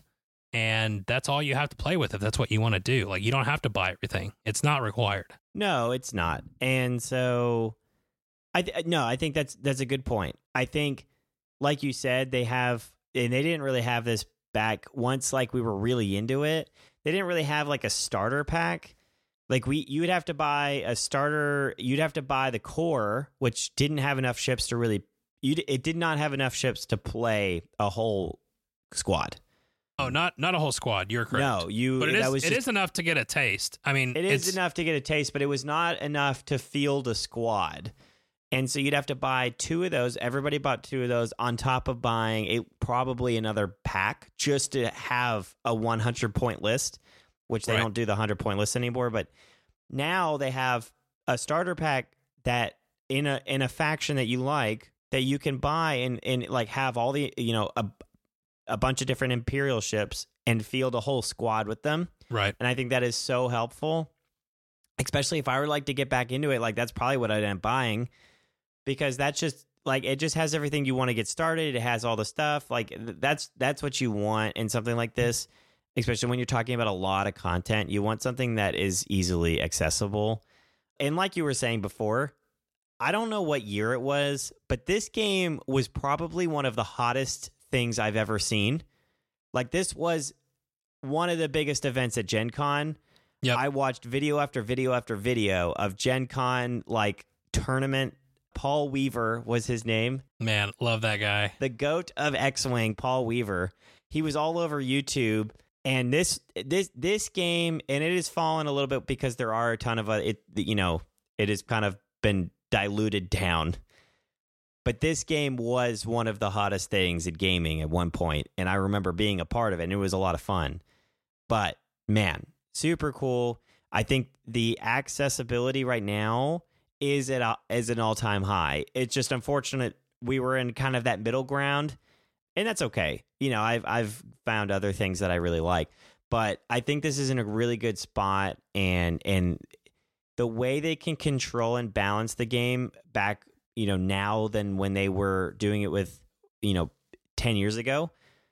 and that's all you have to play with if that's what you want to do. Like, you don't have to buy everything. It's not required. No, it's not. And so I th- no, I think that's that's a good point. I think, like you said, they have, and they didn't really have this back once, like, we were really into it. They didn't really have like a starter pack. Like, we, you would have to buy a starter. You'd have to buy the core, which didn't have enough ships to really. You it did not have enough ships to play a whole squad. Oh, not not a whole squad. You're correct. No, you. But it that is was it just, is enough to get a taste. I mean, it is it's, enough to get a taste, but it was not enough to field a squad. And so you'd have to buy two of those. Everybody bought two of those on top of buying a probably another pack just to have a one hundred point list, which they Right. don't do the one hundred point list anymore. But now they have a starter pack that in a in a faction that you like that you can buy and and like have all the, you know, a a bunch of different Imperial ships and field a whole squad with them. right. And I think that is so helpful, especially if I were like to get back into it. Like, that's probably what I'd end up buying, because that's just like, it just has everything you want to get started. It has all the stuff. Like, th- that's that's what you want in something like this, especially when you're talking about a lot of content. You want something that is easily accessible. And like you were saying before, I don't know what year it was, but this game was probably one of the hottest things I've ever seen. Like, this was one of the biggest events at Gen Con. Yep. I watched video after video after video of Gen Con, like, tournament. Paul Weaver was his name. Man, love that guy. The GOAT of X-Wing, Paul Weaver. He was all over YouTube. And this this this game, and it has fallen a little bit because there are a ton of uh, it. You know, it has kind of been diluted down. But this game was one of the hottest things in gaming at one point, and I remember being a part of it, and it was a lot of fun. But man, super cool. I think the accessibility right now is at a, is an all time high. It's just unfortunate we were in kind of that middle ground, and that's okay. You know, I've I've found other things that I really like, but I think this is in a really good spot, and and the way they can control and balance the game back, you know, now than when they were doing it with, you know, ten years ago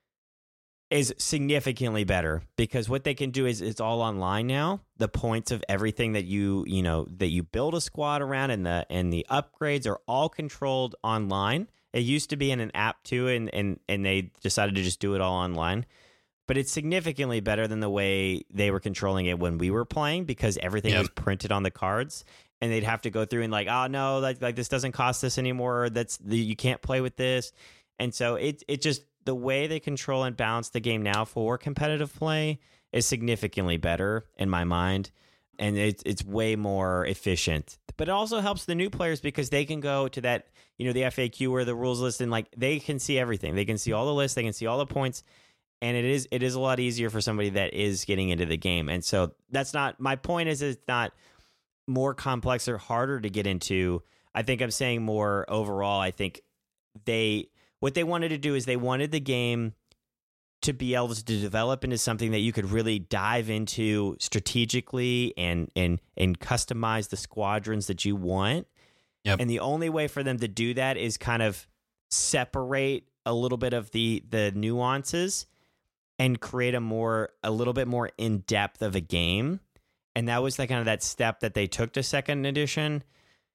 is significantly better, because what they can do is it's all online now. The points of everything that you, you know, that you build a squad around, and the and the upgrades are all controlled online. It used to be in an app too, and and and they decided to just do it all online. But it's significantly better than the way they were controlling it when we were playing, because everything Yep. was printed on the cards, and they'd have to go through and like, oh no, like like this doesn't cost this anymore. That's the, you can't play with this. And so it it just, the way they control and balance the game now for competitive play is significantly better in my mind, and it's it's way more efficient. But it also helps the new players, because they can go to that, you know, the F A Q or the rules list, and like they can see everything. They can see all the lists. They can see all the points. And it is it is a lot easier for somebody that is getting into the game. And so that's not, my point is it's not more complex or harder to get into. I think I'm saying more overall, I think they, what they wanted to do is they wanted the game to be able to develop into something that you could really dive into strategically and and and customize the squadrons that you want. Yep. And the only way for them to do that is kind of separate a little bit of the the nuances and create a more, a little bit more in depth of a game. And that was the kind of that step that they took to second edition.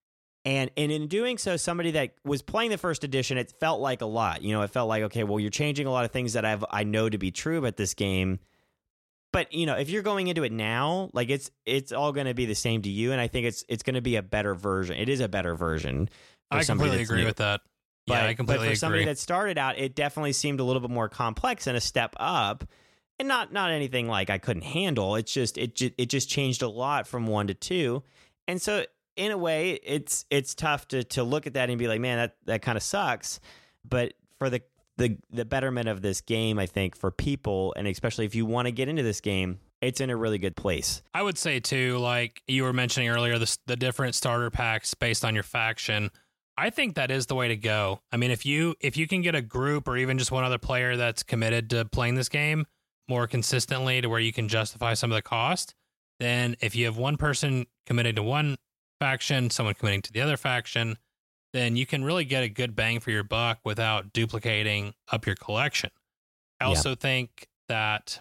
And, and in doing so, somebody that was playing the first edition, it felt like a lot. You know, it felt like, okay, well, you're changing a lot of things that I've, I know to be true about this game. But, you know, if you're going into it now, like it's it's all going to be the same to you. And I think it's it's going to be a better version. It is a better version. I completely agree new. with that. But, Yeah, I completely but for agree. somebody that started out, it definitely seemed a little bit more complex and a step up, and not not anything like I couldn't handle. It's just it ju- it just changed a lot from one to two, and so in a way, it's it's tough to to look at that and be like, man, that that kind of sucks. But for the the the betterment of this game, I think for people, and especially if you want to get into this game, it's in a really good place. I would say too, like you were mentioning earlier, the the different starter packs based on your faction. I think that is the way to go. I mean, if you if you can get a group or even just one other player that's committed to playing this game more consistently to where you can justify some of the cost, then if you have one person committed to one faction, someone committing to the other faction, then you can really get a good bang for your buck without duplicating up your collection. I also yeah. think that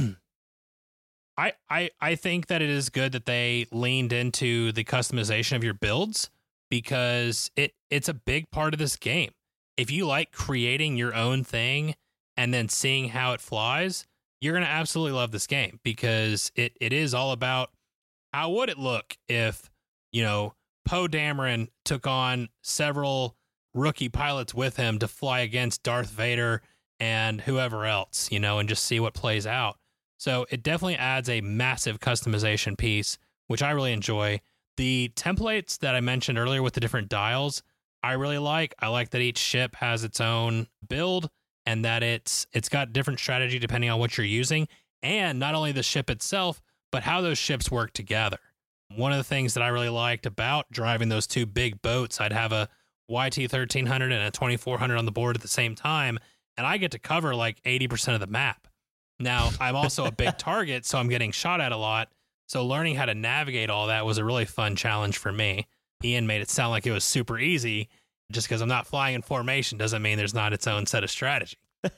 I, I I think that it is good that they leaned into the customization of your builds, because it it's a big part of this game. If you like creating your own thing and then seeing how it flies, you're going to absolutely love this game, because it, it is all about how would it look if, you know, Poe Dameron took on several rookie pilots with him to fly against Darth Vader and whoever else, you know, and just see what plays out. So it definitely adds a massive customization piece, which I really enjoy. The templates that I mentioned earlier with the different dials, I really like. I like that each ship has its own build and that it's it's got different strategy depending on what you're using, and not only the ship itself, but how those ships work together. One of the things that I really liked about driving those two big boats, I'd have a Y T thirteen hundred and a twenty-four hundred on the board at the same time, and I get to cover like eighty percent of the map. Now, I'm also a big target, so I'm getting shot at a lot. So learning how to navigate all that was a really fun challenge for me. Ian made it sound like it was super easy. Just because I'm not flying in formation doesn't mean there's not its own set of strategy.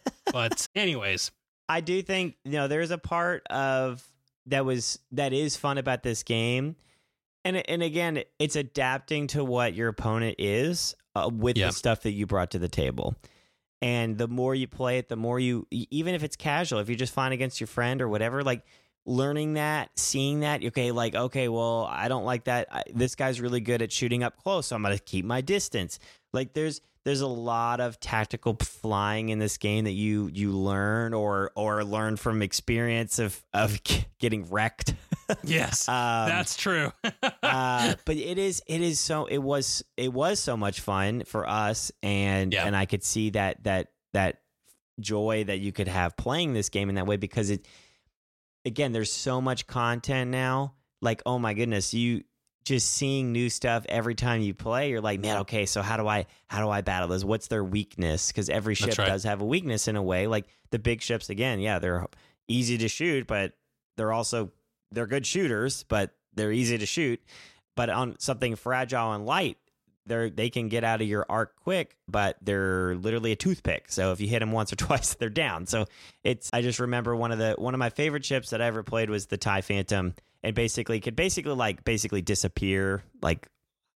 But anyways, I do think, you know, there's a part of that was that is fun about this game. And and again, it's adapting to what your opponent is uh, with yep. the stuff that you brought to the table. And the more you play it, the more you, even if it's casual, if you're just flying against your friend or whatever, like learning that, seeing that, okay, like, okay, well, I don't like that. I, this guy's really good at shooting up close, so I'm going to keep my distance. Like there's there's a lot of tactical flying in this game that you you learn or or learn from experience of, of getting wrecked. Yes, um, that's true. uh, but it is it is so it was it was so much fun for us, and yeah. and I could see that that that joy that you could have playing this game in that way, because it again, there's so much content now. Like, oh my goodness, you just seeing new stuff every time you play. You're like, man, okay, so how do I how do I battle this? What's their weakness? Because every ship right. does have a weakness in a way. Like the big ships, again, yeah, they're easy to shoot, but they're also they're good shooters, but they're easy to shoot. But on something fragile and light, they they can get out of your arc quick, but they're literally a toothpick. So if you hit them once or twice, they're down. So it's I just remember one of the one of my favorite ships that I ever played was the TIE Phantom, and basically could basically like basically disappear like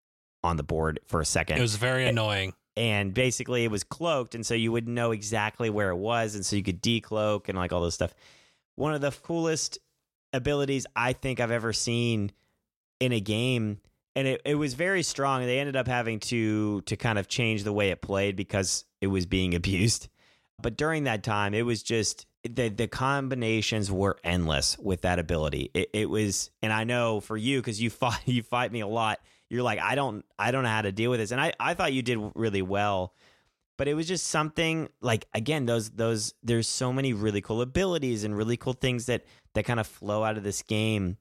on the board for a second. It was very and, annoying. And basically it was cloaked, and so you would know exactly where it was, and so you could decloak and like all this stuff. One of the coolest abilities I think I've ever seen in a game. And it, it was very strong. They ended up having to to kind of change the way it played because it was being abused. But during that time, it was just the the combinations were endless with that ability. It, it was, and I know for you, because you fought you fight me a lot. You're like, I don't I don't know how to deal with this, and I, I thought you did really well. But it was just something like, again, those those there's so many really cool abilities and really cool things that that kind of flow out of this game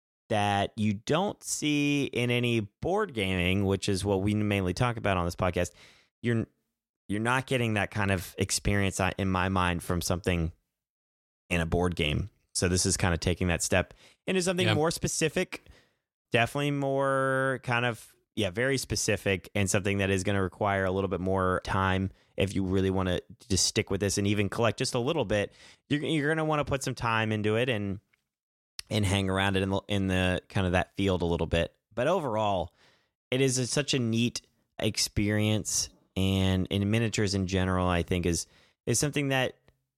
that you don't see in any board gaming, which is what we mainly talk about on this podcast. You're you're not getting that kind of experience in my mind from something in a board game. So this is kind of taking that step into something yeah. more specific, definitely more kind of, yeah, very specific, and something that is going to require a little bit more time if you really want to just stick with this and even collect just a little bit. You're, you're going to want to put some time into it and and hang around it in the, in the kind of that field a little bit. But overall, it is a, such a neat experience, and in miniatures in general, I think is is something that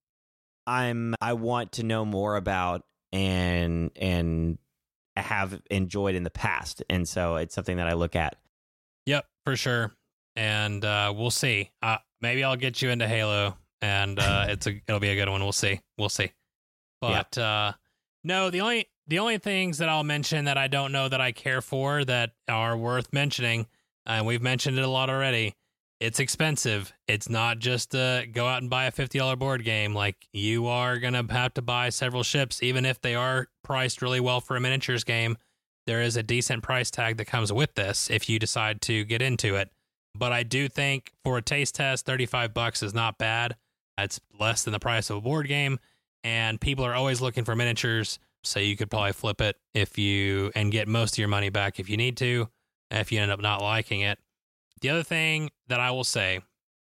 I'm I want to know more about and and have enjoyed in the past. And so it's something that I look at. Yep, for sure. And uh, we'll see. Uh, maybe I'll get you into Halo, and uh, it's a it'll be a good one. We'll see. We'll see. But yeah. uh No, the only the only things that I'll mention that I don't know that I care for that are worth mentioning, and uh, we've mentioned it a lot already, it's expensive. It's not just uh, go out and buy a fifty dollars board game. Like, you are going to have to buy several ships, even if they are priced really well for a miniatures game. There is a decent price tag that comes with this if you decide to get into it. but I do think for a taste test, thirty-five bucks is not bad. That's less than the price of a board game, and people are always looking for miniatures, so you could probably flip it if you and get most of your money back if you need to, if you end up not liking it. The other thing that I will say,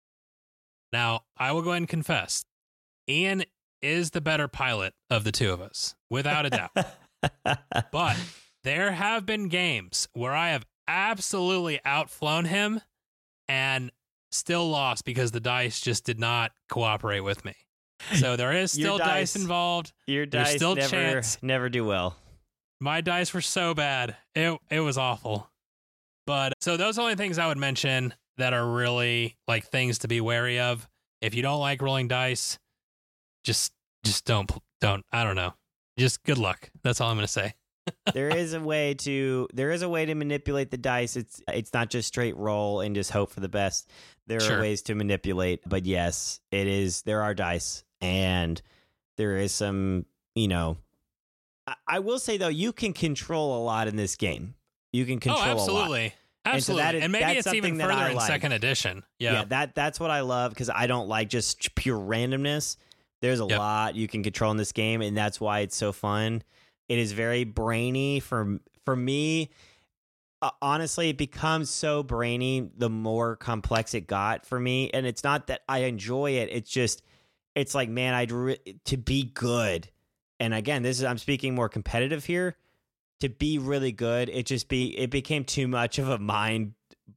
now I will go ahead and confess, Ian is the better pilot of the two of us, without a doubt. But there have been games where I have absolutely outflown him and still lost because the dice just did not cooperate with me. So there is still dice, dice involved. Your There's dice still never, chance. never do well. My dice were so bad. It it was awful. But so those are the only things I would mention that are really like things to be wary of. If you don't like rolling dice, just just don't don't I don't know. Just good luck. That's all I'm going to say. There is a way to there is a way to manipulate the dice. It's it's not just straight roll and just hope for the best. There Sure. are ways to manipulate, but yes, it is there are dice and there is some, you know, I, I will say though, you can control a lot in this game. You can control oh, a lot. absolutely. And so Absolutely. that is- and maybe that's it's even something that further I in like. second edition. Yeah. Yeah, that that's what I love because I don't like just pure randomness. There's a Yep. lot you can control in this game, and that's why it's so fun. It is very brainy for for me. Uh, honestly, it becomes so brainy the more complex it got for me, and it's not that I enjoy it. It's just it's like, man, I'd re- to be good. And again, this is I'm speaking more competitive here. To be really good, it just be it became too much of a mind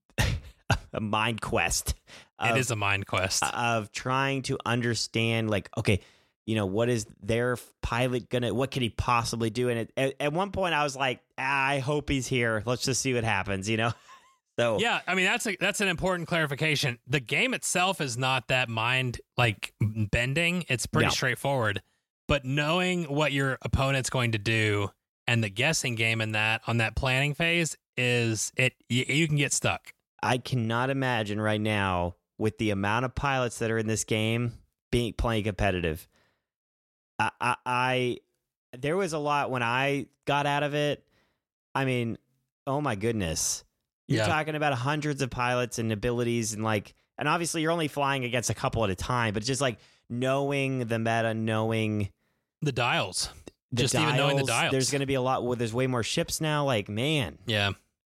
a mind quest. It of- is a mind quest. of trying to understand, like, okay, you know, what is their pilot gonna, what can he possibly do? And it, at, at one point I was like, ah, I hope he's here. Let's just see what happens, you know? So Yeah, I mean that's a, that's an important clarification. The game itself is not that mind like bending. It's pretty No. straightforward. But knowing what your opponent's going to do and the guessing game in that on that planning phase is it you, you can get stuck. I cannot imagine right now with the amount of pilots that are in this game being playing competitive. I, I, I there was a lot when I got out of it. I mean, oh my goodness. You're Yeah. talking about hundreds of pilots and abilities and like, and obviously you're only flying against a couple at a time, but it's just like knowing the meta, knowing The dials. the Just even knowing the dials. dials. There's going to be a lot where there's way more ships now. Like, man, Yeah.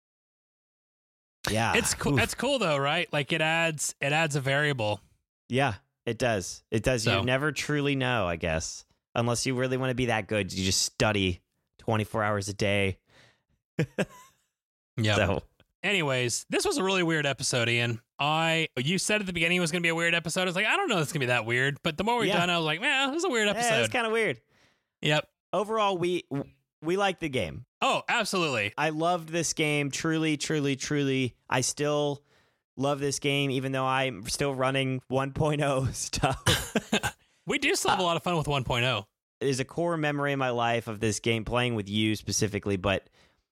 yeah, It's cool. Oof. That's cool though, right? Like it adds it adds a variable. Yeah, it does. It does. So- You never truly know, I guess, unless you really want to be that good. You just study twenty-four hours a day. Yeah. So Anyways, this was a really weird episode, Ian. I you said at the beginning it was going to be a weird episode. I was like, I don't know, if it's going to be that weird. But the more we've Yeah. done, I was like, man, this is a weird yeah, episode. it's kind of weird. Yep. Overall, we we like the game. Oh, absolutely. I loved this game. Truly, truly, truly. I still love this game, even though I'm still running one point oh stuff. We do still have a lot of fun with one point oh. There's a core memory in my life of this game, playing with you specifically, but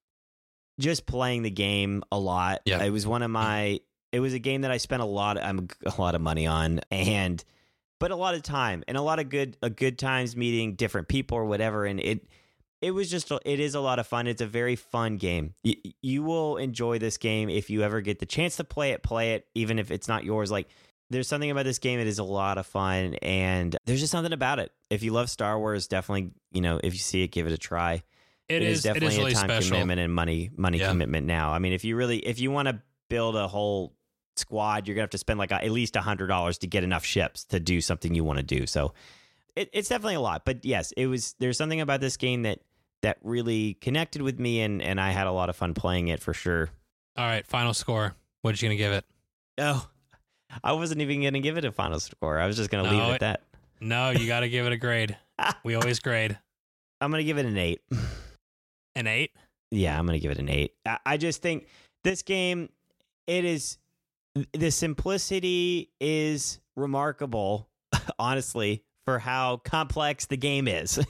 just playing the game a lot. Yeah. It was one of my. It was a game that I spent a lot, I'm a lot of money on, and but a lot of time and a lot of good, a good times meeting different people or whatever. And it, it was just, it is a lot of fun. It's a very fun game. You, you will enjoy this game if you ever get the chance to play it. Play it, even if it's not yours. Like, there's something about this game that is a lot of fun, and there's just something about it. If you love Star Wars, definitely, you know, if you see it, give it a try. It is, definitely it is really a time special. commitment and money money Yeah. commitment now. I mean, if you really if you want to build a whole squad, you're gonna have to spend like a, at least a hundred dollars to get enough ships to do something you want to do. So it, it's definitely a lot. But yes, it was. There's something about this game that that really connected with me, and and I had a lot of fun playing it for sure. All right, final score. What are you going to give it? Oh, I wasn't even gonna give it a final score. I was just gonna leave No, it it- at that. No, you got to give it a grade. We always grade. I'm gonna give it an eight. An eight? Yeah, I'm gonna give it an eight. I, I just think this game, it is the simplicity is remarkable, honestly, for how complex the game is,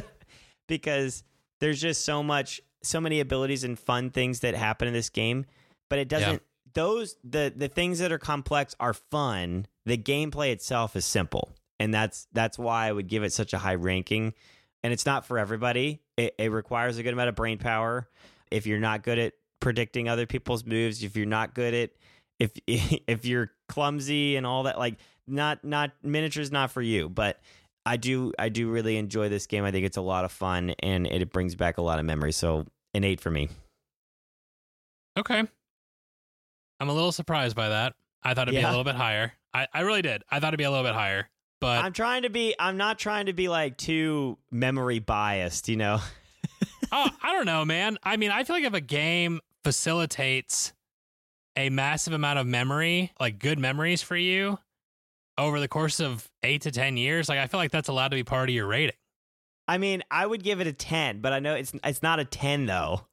because there's just so much, so many abilities and fun things that happen in this game, but it doesn't. Yeah. Those the the things that are complex are fun. The gameplay itself is simple, and that's that's why I would give it such a high ranking. And it's not for everybody. It, it requires a good amount of brain power. If you're not good at predicting other people's moves, if you're not good at if if you're clumsy and all that, like not not miniatures not for you. But I do I do really enjoy this game. I think it's a lot of fun and it brings back a lot of memories. So an eight for me. Okay. I'm a little surprised by that. I thought it'd Yeah. be a little bit higher. I, I really did. I thought it'd be a little bit higher. But I'm trying to be I'm not trying to be like too memory biased, you know. oh, I don't know, man. I mean, I feel like if a game facilitates a massive amount of memory, like good memories for you over the course of eight to ten years, like I feel like that's allowed to be part of your rating. I mean, I would give it a ten, but I know it's it's not a ten though.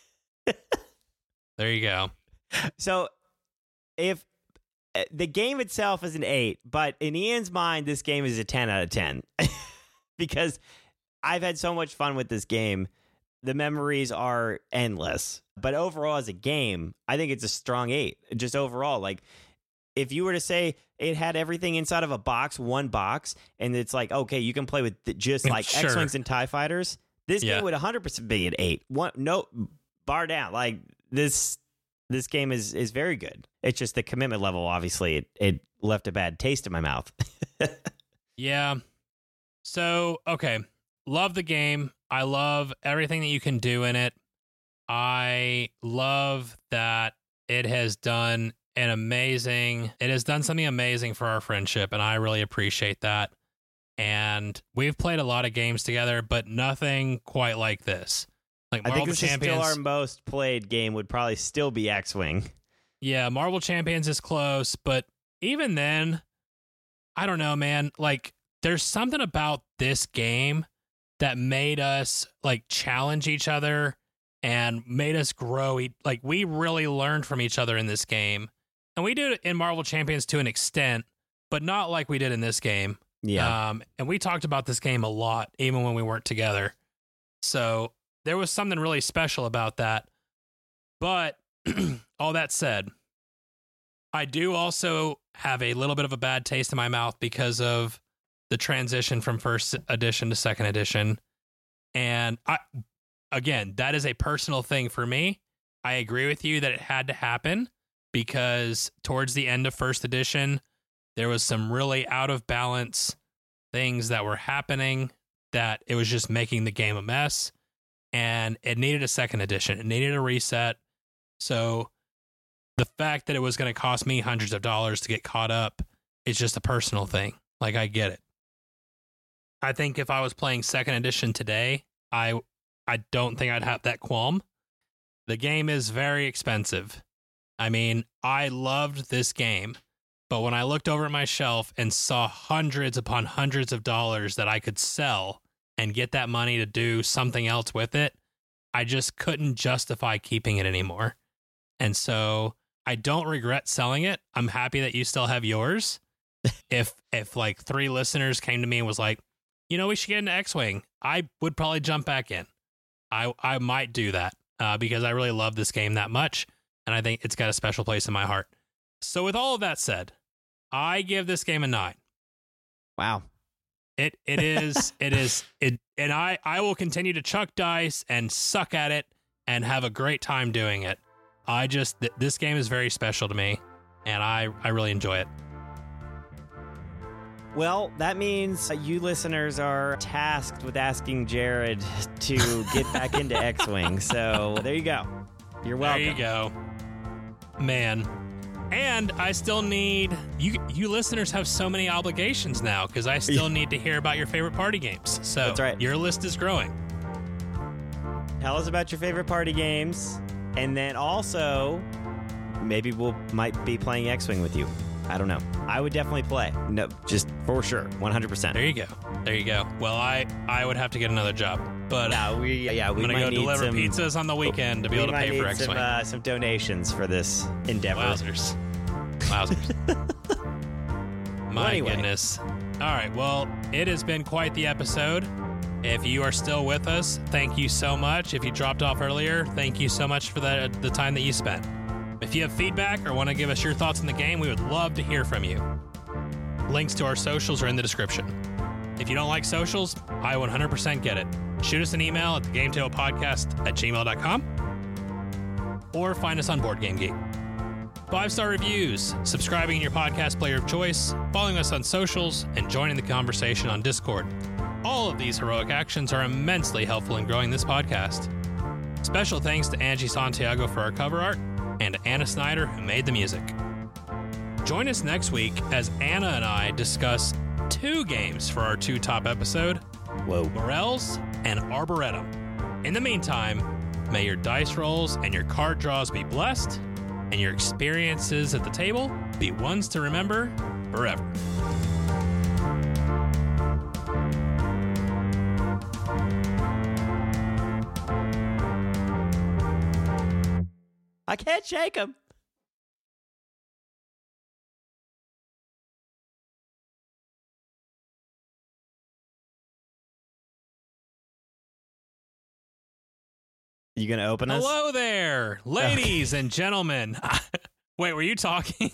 There you go. So if uh, the game itself is an eight, but in Ian's mind, this game is a ten out of ten because I've had so much fun with this game. The memories are endless, but overall as a game, I think it's a strong eight. Just overall, like if you were to say it had everything inside of a box, one box, and it's like, okay, you can play with th- just like Sure. X-Wings and TIE Fighters, this Yeah. game would one hundred percent be an eight. One, no, bar down. Like this this game is is very good. It's just the commitment level, obviously, it, it left a bad taste in my mouth. Yeah. So, okay. Love the game. I love everything that you can do in it. I love that it has done an amazing, it has done something amazing for our friendship, and I really appreciate that. And we've played a lot of games together, but nothing quite like this. Like I Marvel think this Champions. is still our most played game. Would probably still be X-Wing. Yeah, Marvel Champions is close, but even then, I don't know, man. Like, there's something about this game that made us like challenge each other and made us grow. Like, we really learned from each other in this game, and we did it in Marvel Champions to an extent, but not like we did in this game. Yeah. Um, and we talked about this game a lot, even when we weren't together. So there was something really special about that. But all that said, I do also have a little bit of a bad taste in my mouth because of the transition from first edition to second edition. And I, again, that is a personal thing for me. I agree with you that it had to happen because towards the end of first edition, there was some really out of balance things that were happening that it was just making the game a mess. And it needed a second edition. It needed a reset. So the fact that it was going to cost me hundreds of dollars to get caught up is just a personal thing. Like, I get it. I think if I was playing second edition today, I I don't think I'd have that qualm. The game is very expensive. I mean, I loved this game, but when I looked over at my shelf and saw hundreds upon hundreds of dollars that I could sell and get that money to do something else with it, I just couldn't justify keeping it anymore. And so I don't regret selling it. I'm happy that you still have yours. if if like three listeners came to me and was like, you know, we should get into X-Wing, I would probably jump back in. I I might do that uh, because I really love this game that much, and I think it's got a special place in my heart. So with all of that said, I give this game a nine. Wow. It it is it is it and I, I will continue to chuck dice and suck at it and have a great time doing it. I just th- this game is very special to me, and I, I really enjoy it. Well, that means you listeners are tasked with asking Jared to get back into X-Wing. So there you go. You're welcome. There you go, man. And I still need you. You listeners have so many obligations now because I still need to hear about your favorite party games. So That's right. Your list is growing. Tell us about your favorite party games, and then also maybe we'll might be playing X-Wing with you. I don't know. I would definitely play. No, just for sure, one hundred percent. There you go. There you go. Well, I I would have to get another job, but No, we yeah we I'm gonna might go need deliver some, pizzas on the weekend to be we able to might pay for need some, X-Wing. uh, some donations for this endeavor. Wowzers. Wowzers. My anyway. goodness. All right. Well, it has been quite the episode. If you are still with us, thank you so much. If you dropped off earlier, thank you so much for the, the time that you spent. If you have feedback or want to give us your thoughts on the game, we would love to hear from you. Links to our socials are in the description. If you don't like socials, I one hundred percent get it. Shoot us an email at the game table podcast at gmail dot com or find us on Board Game Geek. Five-star reviews, subscribing in your podcast player of choice, following us on socials, and joining the conversation on Discord. All of these heroic actions are immensely helpful in growing this podcast. Special thanks to Angie Santiago for our cover art, and to Anna Snyder, who made the music. Join us next week as Anna and I discuss two games for our two top episode, Whoa. Morels and Arboretum. In the meantime, may your dice rolls and your card draws be blessed, and your experiences at the table be ones to remember forever. I can't shake him. You gonna open us? Hello there, ladies and gentlemen. Wait, were you talking?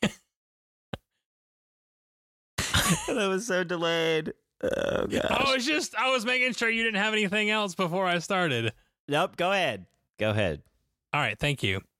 That was so delayed. Oh gosh. I was just, I was making sure you didn't have anything else before I started. Nope. Go ahead. Go ahead. All right, thank you.